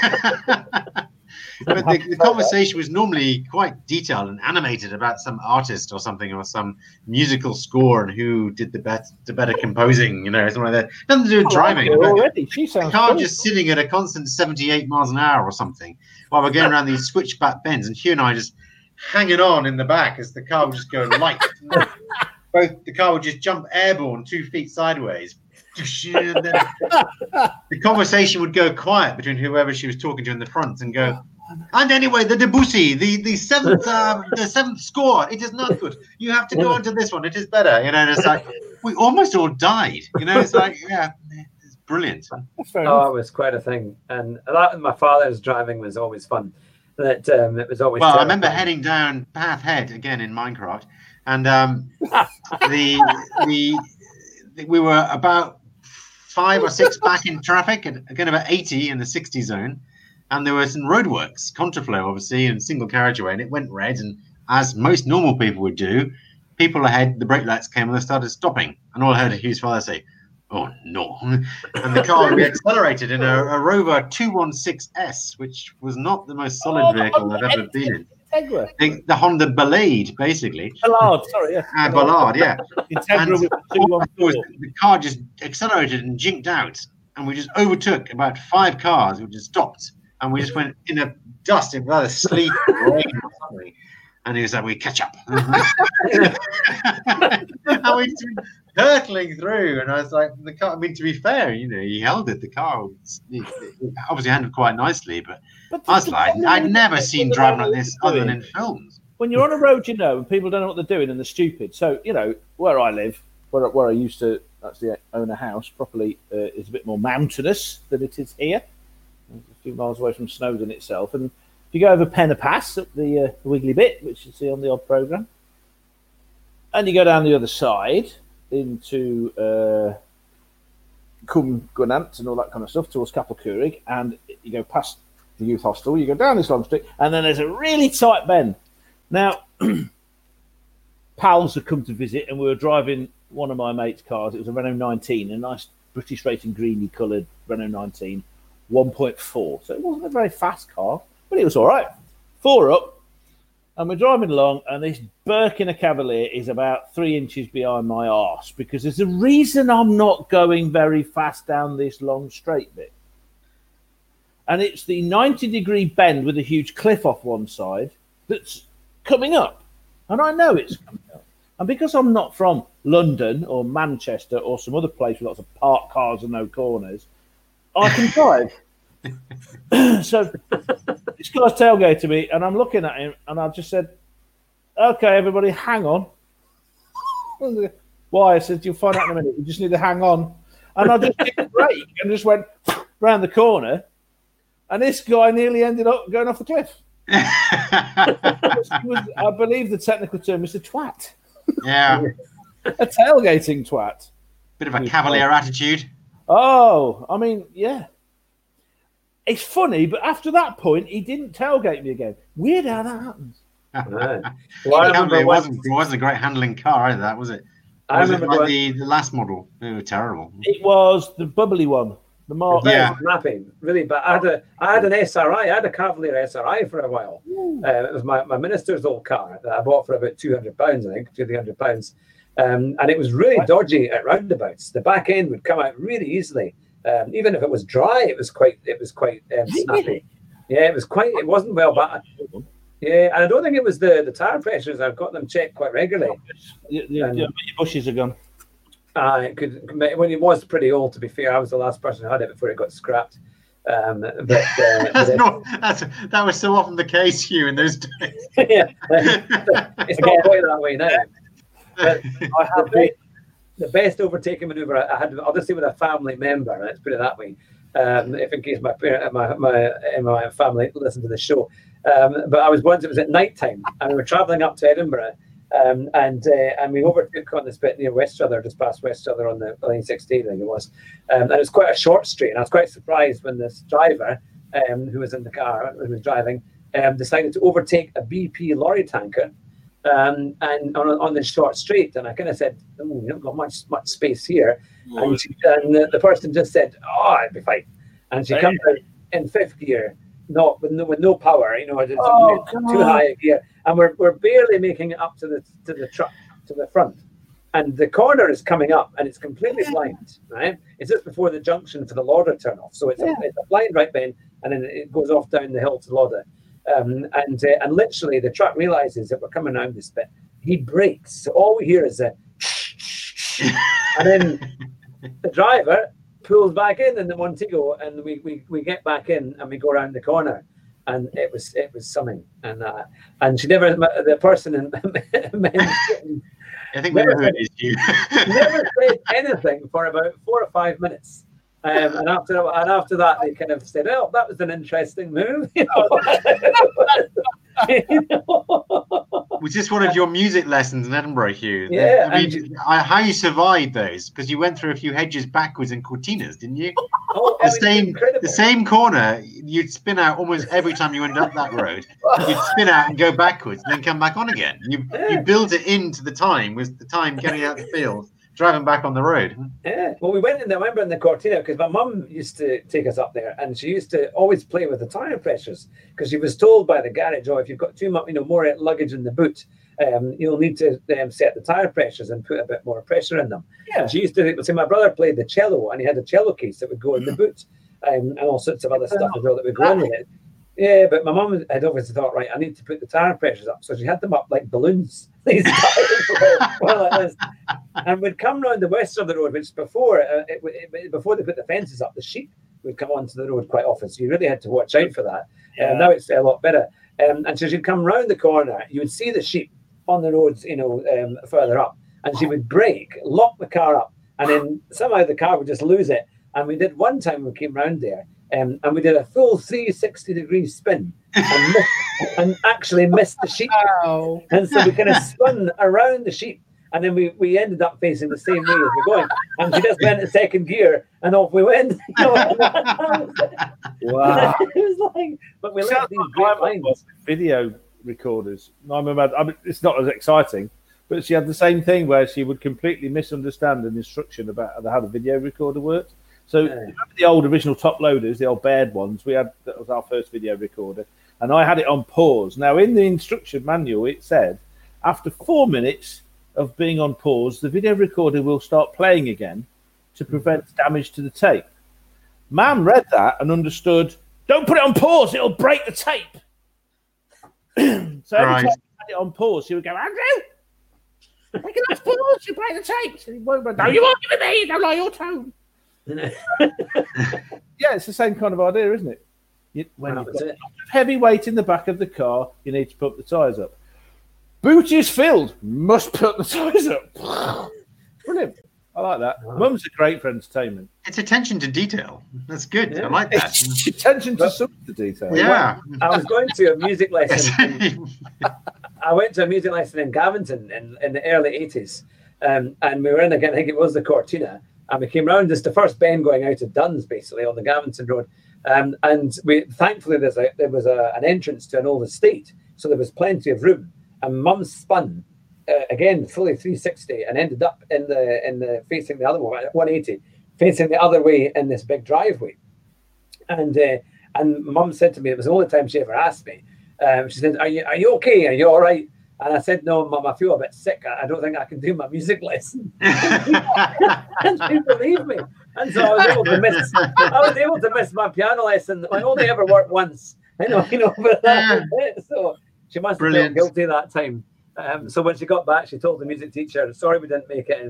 but the, the conversation was normally quite detailed and animated about some artist or something, or some musical score and who did the best, the better composing, you know, something like that. Nothing to do with oh, driving. Already, she sounds. The car cool. just sitting at a constant seventy-eight miles an hour or something while we're going around these switchback bends, and Hugh and I just hanging on in the back as the car would just go light. Both the car would just jump airborne two feet sideways. And then the conversation would go quiet between whoever she was talking to in the front, and go. And anyway, the Debussy, the the seventh, uh, the seventh score, it is not good. You have to go on to this one; it is better. You know, and it's like we almost all died. You know, it's like yeah, it's brilliant. Oh, it was quite a thing, and that my father's driving was always fun. That um, it was always. Well, terrifying. I remember heading down Bath Head again in Minecraft, and um, the, the the we were about five or six back in traffic, and again about eighty in the sixty zone. And there were some roadworks, contraflow, obviously, and single carriageway, and it went red. And as most normal people would do, people ahead, the brake lights came and they started stopping. And all I heard Hugh's father say, "Oh, no." And the car we accelerated in a, a Rover two sixteen S, which was not the most solid oh, vehicle I've ever been in. Integra. The, the Honda Ballade, basically. Ballard, sorry. Yeah. Uh, Ballard, yeah. Integra with the, the car just accelerated and jinked out. And we just overtook about five cars, which just stopped. And we just went in a dust, in rather sleet or rain or something. And he was like, "We catch up." And we just went hurtling through. And I was like, the car, I mean, to be fair, you know, he held it. The car it, it obviously handled quite nicely. But, but I was like, I'd never seen driving like this other than in films. When you're on a road, you know, and people don't know what they're doing and they're stupid. So, you know, where I live, where, where I used to actually own a house properly, uh, is a bit more mountainous than it is here. A few miles away from Snowdon itself, and if you go over Penna Pass up the, uh, the wiggly bit, which you see on the odd programme, and you go down the other side into uh, Cwm Gwynant and all that kind of stuff towards Capel Curig, and you go past the youth hostel, you go down this long street, and then there's a really tight bend. Now, pals had come to visit, and we were driving one of my mates' cars. It was a Renault nineteen, a nice British racing greeny coloured Renault nineteen. one point four, so it wasn't a very fast car, but it was all right. Four up, and we're driving along, and this Birkin Cavalier is about three inches behind my arse, because there's a reason I'm not going very fast down this long straight bit. And it's the ninety degree bend with a huge cliff off one side that's coming up, and I know it's coming up. And because I'm not from London or Manchester or some other place with lots of parked cars and no corners, I can drive. So this guy's tailgating me, and I'm looking at him, and I just said, "Okay, everybody, hang on." Why? I said, "You'll find out in a minute. You just need to hang on." And I just did a brake and just went round the corner, and this guy nearly ended up going off the cliff. It was, I believe the technical term is a twat. Yeah. A tailgating twat. Bit of a cavalier attitude. Oh, I mean, yeah. It's funny, but after that point, he didn't tailgate me again. Weird how that happens. Right. Well, it, it, wasn't, it wasn't a great handling car either, that was it? Or I was it remember like going, the, the last model? They were terrible. It was the bubbly one. The Mark. Yeah. Mapping, really bad. I had, a, I had an S R I. I had a Cavalier S R I for a while. Uh, it was my, my minister's old car that I bought for about two hundred pounds, I think, two hundred, three hundred pounds. Um, and it was really dodgy at roundabouts. The back end would come out really easily. Um, even if it was dry, it was quite it was quite um, snappy. Yeah, it was quite. It wasn't well battered. Yeah, and I don't think it was the, the tire pressures. I've got them checked quite regularly. Yeah, yeah, um, yeah, your bushes are gone. Uh, it could, when it was pretty old, to be fair, I was the last person who had it before it got scrapped. Um, but, uh, that's but not, that's, that was so often the case, Hugh, in those days. Yeah, it's not quite that way now. But I have the, the best overtaking maneuver I had. I'll just say with a family member. Let's put it that way. Um, if in case my parent, my my my family listen to the show. Um, but I was once. It was at night time, and we were travelling up to Edinburgh. Um, and uh, and we overtook on this bit near Westrother, just past Westrother on the line sixteen, I think it was. Um, and it was quite a short street, and I was quite surprised when this driver, um, who was in the car, who was driving, um, decided to overtake a B P lorry tanker, um, and on on this short street. And I kind of said, "Oh, you don't got much much space here." Oh. And, she, and the, the person just said, "Oh, I'd be fine." And she comes out in fifth gear, not with no with no power, you know, it's oh, too high a gear. And we're we're barely making it up to the to the truck to the front, and the corner is coming up, and it's completely blind. Right, it's just before the junction for the Lauder turn off, so it's, yeah. a, it's a blind right bend, and then it goes off down the hill to Lauder, um, and uh, and literally the truck realizes that we're coming around this bit. He brakes, so all we hear is a, and then the driver pulls back in in the Montego, and we we we get back in and we go around the corner. And it was it was something, and uh, and she never the person in I think we never, it you. never said anything for about four or five minutes, um, and after and after that they kind of said, "Oh, that was an interesting move." You know? You know? Was this one of your music lessons in Edinburgh, Hugh? Yeah. I mean, and, I, how you survived those? Because you went through a few hedges backwards in Cortinas, didn't you? Oh, the same, the same corner. You'd spin out almost every time you went up that road. You'd spin out and go backwards, and then come back on again. You yeah. you built it into the time. Was the time getting out the field, driving back on the road? Yeah. Well, we went in. I remember in the Cortina because my mum used to take us up there, and she used to always play with the tire pressures because she was told by the garage, "Oh, if you've got too much, you know, more luggage in the boot, um, you'll need to um, set the tire pressures and put a bit more pressure in them." Yeah. And she used to. So my brother played the cello, and he had a cello case that would go in the boot, um, and all sorts of other stuff as well that would go in with it. Yeah, but my mum had obviously thought, right, I need to put the tire pressures up, so she had them up like balloons. These tires were, well, like this. And we'd come round the west of the road, which before uh, it, it, before they put the fences up, the sheep would come onto the road quite often, so you really had to watch out for that. Yeah. Uh, now it's a lot better. Um, and so she'd come round the corner, you would see the sheep on the roads, you know, um, further up, and she would brake, lock the car up, and then somehow the car would just lose it. And we did one time we came round there, um, and we did a full three hundred sixty degree spin and, missed, and actually missed the sheep. Wow. And so we kind of spun around the sheep, and then we, we ended up facing the same way as we're going. And she just went in second gear, and off we went. You know, wow. It was like, but we left these great lines. Video recorders. I remember, I mean, it's not as exciting, but she had the same thing where she would completely misunderstand an instruction about how the video recorder worked. So yeah. Remember the old original top loaders, the old Baird ones? We had that was our first video recorder, and I had it on pause. Now in the instruction manual, it said after four minutes of being on pause, the video recorder will start playing again to prevent damage to the tape. Ma'am read that and understood. Don't put it on pause; it'll break the tape. So every right. time I had it on pause, she would go, Andrew, make it off pause, you break the tape. So no, you won't give it me. Don't lie your tone. Yeah, it's the same kind of idea, isn't it? You, when you've got heavy weight in the back of the car, you need to put the tyres up. Boot is filled, must put the tyres up. Brilliant. I like that. Wow. Mum's a great for entertainment. It's attention to detail. That's good. Yeah. I like that. It's attention to some of the detail. Yeah. I was going to a music lesson. in, I went to a music lesson in Gaventon in, in the early eighties. Um, and we were in, again, I think it was the Cortina. And we came round just the first bend going out of Duns, basically, on the Gaventon Road. Um, and we thankfully there's a, there was a, an entrance to an old estate. So there was plenty of room. And Mum spun. Uh, again, fully three sixty, and ended up in the in the facing the other way, one eighty, facing the other way in this big driveway. And uh, and Mum said to me, it was the only time she ever asked me. Um, she said, "Are you are you okay? Are you all right?" And I said, "No, Mum, I feel a bit sick. I, I don't think I can do my music lesson." And she believed me. And so I was able to miss. I was able to miss my piano lesson. I only ever worked once. I know, you know, but that was it. So she must Brilliant. have felt guilty that time. Um, so when she got back, she told the music teacher, "Sorry, we didn't make it in, but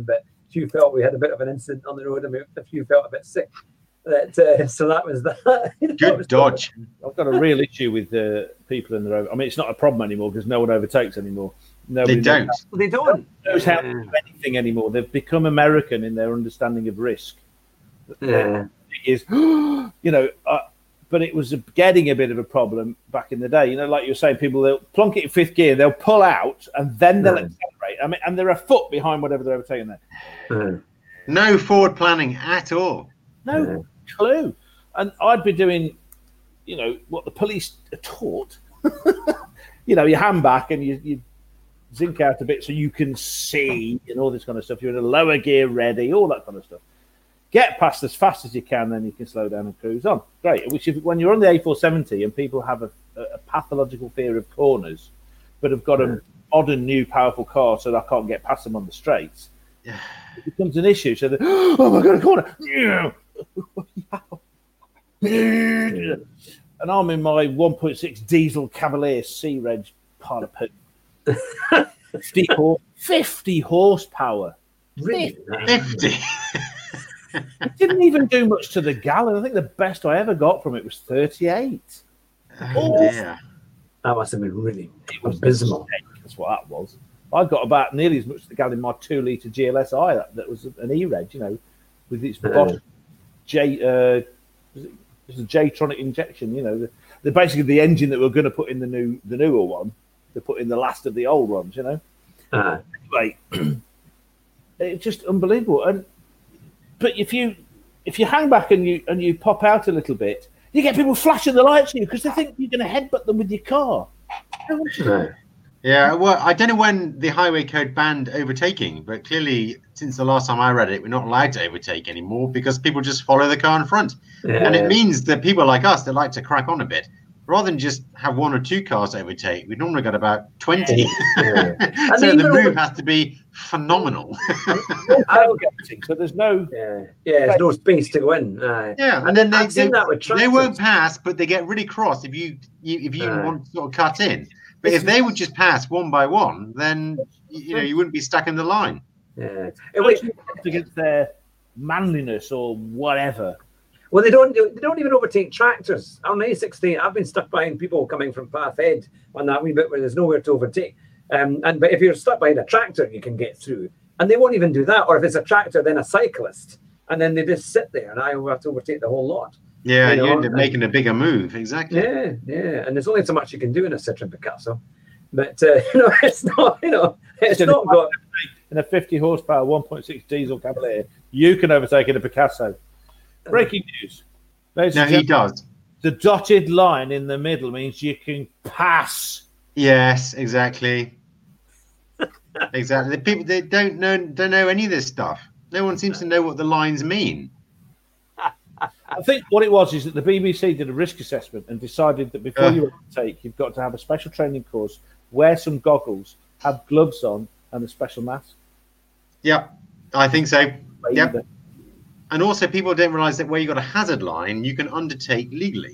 few felt we had a bit of an incident on the road, and a few felt a bit sick. That uh, so that was that. Good that was dodge. I've got a real issue with uh, people in the road. I mean, it's not a problem anymore because no one overtakes anymore. Nobody they don't. Knows, they don't knows how to do anything anymore. They've become American in their understanding of risk. Yeah. It is, you know, uh, but it was a, getting a bit of a problem back in the day. You know, like you were saying, people, they'll plonk it in fifth gear, they'll pull out, and then they'll yeah. accelerate. I mean, and they're a foot behind whatever they're overtaking there. Yeah. No forward planning at all. No yeah. clue. And I'd be doing, you know, what the police are taught. You know, you hand back and you, you zinc out a bit so you can see and all this kind of stuff. You're in a lower gear ready, all that kind of stuff. Get past as fast as you can, then you can slow down and cruise on. Great. Which, if, when you're on the A four seventy and people have a, a pathological fear of corners, but have got a modern, new, powerful car, so that I can't get past them on the straights, it becomes an issue. So, that, oh my god, a corner! And I'm in my one point six diesel Cavalier C-Reg pile of poo. fifty, horse, fifty horsepower. Really? fifty. It didn't even do much to the gallon. I think the best I ever got from it was thirty-eight. Oh, yeah. That must have been really it was abysmal. That's what that was. I got about nearly as much to the gallon in my two litre G L S I that, that was an E-Reg, you know, with its Bosch J, uh, was it, it was a J-tronic injection, you know, the, the basically the engine that we're going to put in the new, the newer one. They put in the last of the old ones, you know. Uh-huh. Anyway, it's just unbelievable. And but if you if you hang back and you and you pop out a little bit, you get people flashing the lights at you because they think you're going to headbutt them with your car. Right. Yeah, well, I don't know when the highway code banned overtaking, but clearly, since the last time I read it, we're not allowed to overtake anymore because people just follow the car in front. Yeah. And it means that people like us that like to crack on a bit, rather than just have one or two cars to overtake, we've normally got about twenty. Yeah. So the move has to be phenomenal. So there's no yeah, yeah, there's no space to go in. Uh, yeah, and then they I've seen they, that with they won't pass, but they get really cross if you, you if you Uh. want to sort of cut in. But if they would just pass one by one, then you know you wouldn't be stuck in the line. Yeah, it was, against their manliness or whatever. well, they don't do, they don't even overtake tractors on the A sixteen. I've been stuck behind people coming from Path Ed on that wee bit where there's nowhere to overtake. Um, and but if you're stuck behind a tractor, you can get through, and they won't even do that. Or if it's a tractor, then a cyclist, and then they just sit there, and I will have to overtake the whole lot. Yeah, You know, you end up and- making a bigger move. Exactly. Yeah, yeah, and there's only so much you can do in a Citroen Picasso, but uh, you know, it's not, you know, it's in not a, got. in a fifty horsepower one point six diesel Cavalier, you can overtake in a Picasso. Breaking news. Ladies No, and he gentlemen, does. the dotted line in the middle means you can pass. Yes, exactly. Exactly. The people they don't know don't know any of this stuff. No one seems to know what the lines mean. I think what it was is that the B B C did a risk assessment and decided that before Uh. you overtake, you've got to have a special training course, wear some goggles, have gloves on, and a special mask. Yeah, I think so. Yep. But And also, people don't realise that where you've got a hazard line, you can undertake legally.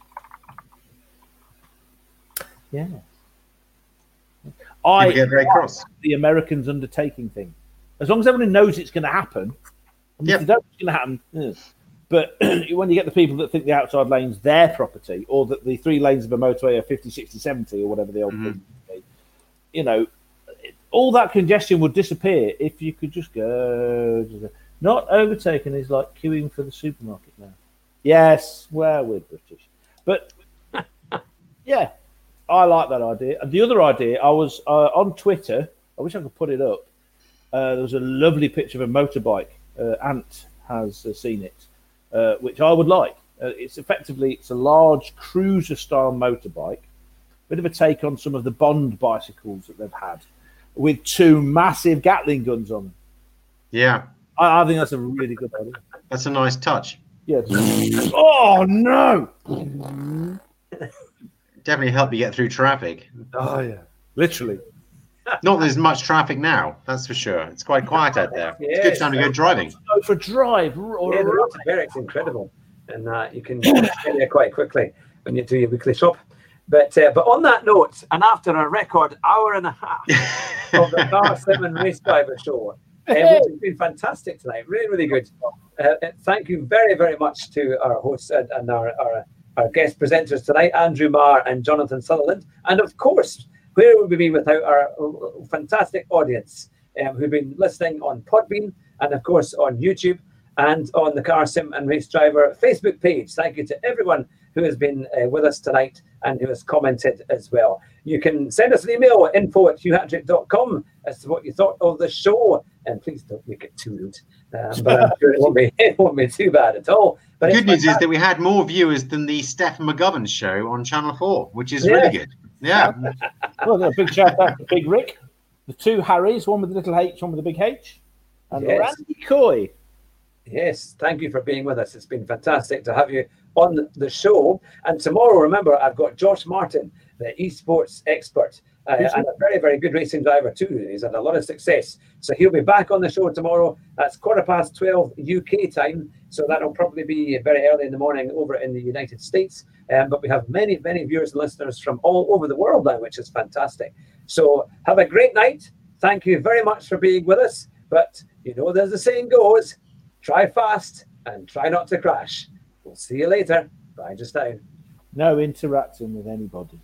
yeah. People I get very cross. the Americans undertaking thing. As long as everyone knows it's going to happen, and if Yep. they don't, it's going to happen. eh. But when you get the people that think the outside lane's their property, or that the three lanes of a motorway are fifty, sixty, seventy, or whatever the old Mhm. thing would be, you know, all that congestion would disappear if you could just go. Just go. Not overtaking is like queuing for the supermarket now. Yes, well, we're British. But yeah, I like that idea. And the other idea, I was uh, on Twitter. I wish I could put it up. Uh, there was a lovely picture of a motorbike. Uh, Ant has uh, seen it, uh, which I would like. Uh, it's effectively it's a large cruiser-style motorbike, bit of a take on some of the Bond bicycles that they've had, with two massive Gatling guns on them. Yeah, I, I think that's a really good idea. that's a nice touch. Yeah. Oh no! Definitely help you get through traffic. Oh yeah. Literally. Not that there's much traffic now, that's for sure. It's quite quiet out there. It's a good Yes. time to go driving. Go for a drive. Or Yeah, a the road to Berwick's incredible, and uh, you can get there quite quickly when you do your weekly shop. But uh, but on that note, and after a record hour and a half of the Car Seven Race Driver Show, which has been fantastic tonight. Really, really good. Uh, thank you very, very much to our hosts and, and our, our our guest presenters tonight, Andrew Marr and Jonathan Sutherland. And of course, where would we be without our fantastic audience um, who've been listening on Podbean and of course on YouTube and on the Car Sim and Race Driver Facebook page. Thank you to everyone who has been uh, with us tonight and who has commented as well. You can send us an email, info at hugh hatrick dot com, as to what you thought of the show. And please don't make it too rude. Um, but I'm sure it won't be, it won't be too bad at all. But the good news is that we had more viewers than the Steph McGovern show on Channel four, which is Yeah. really good. Yeah. Well, a big shout out to Big Rick, the two Harrys, one with the little H, one with the big H, and Yes. Randy Coy. Yes, thank you for being with us. It's been fantastic to have you on the show. And tomorrow, remember, I've got Josh Martin, the esports expert, uh, and a very, very good racing driver too. He's had a lot of success. So he'll be back on the show tomorrow. That's quarter past twelve U K time. So that'll probably be very early in the morning over in the United States. Um, but we have many, many viewers and listeners from all over the world now, which is fantastic. So have a great night. Thank you very much for being with us. But you know, there's the saying goes, try fast and try not to crash. We'll see you later. Bye just now. No interacting with anybody.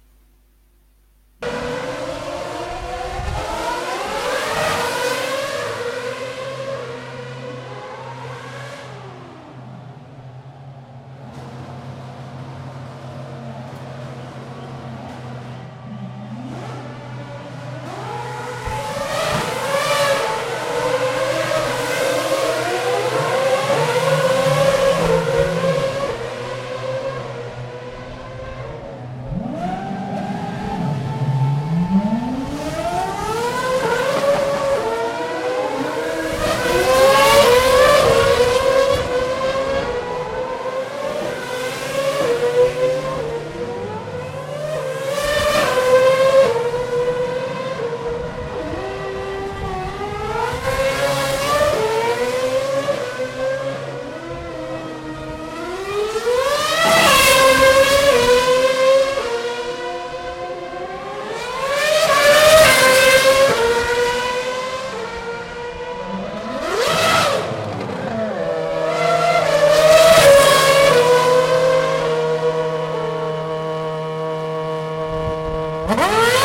Bye.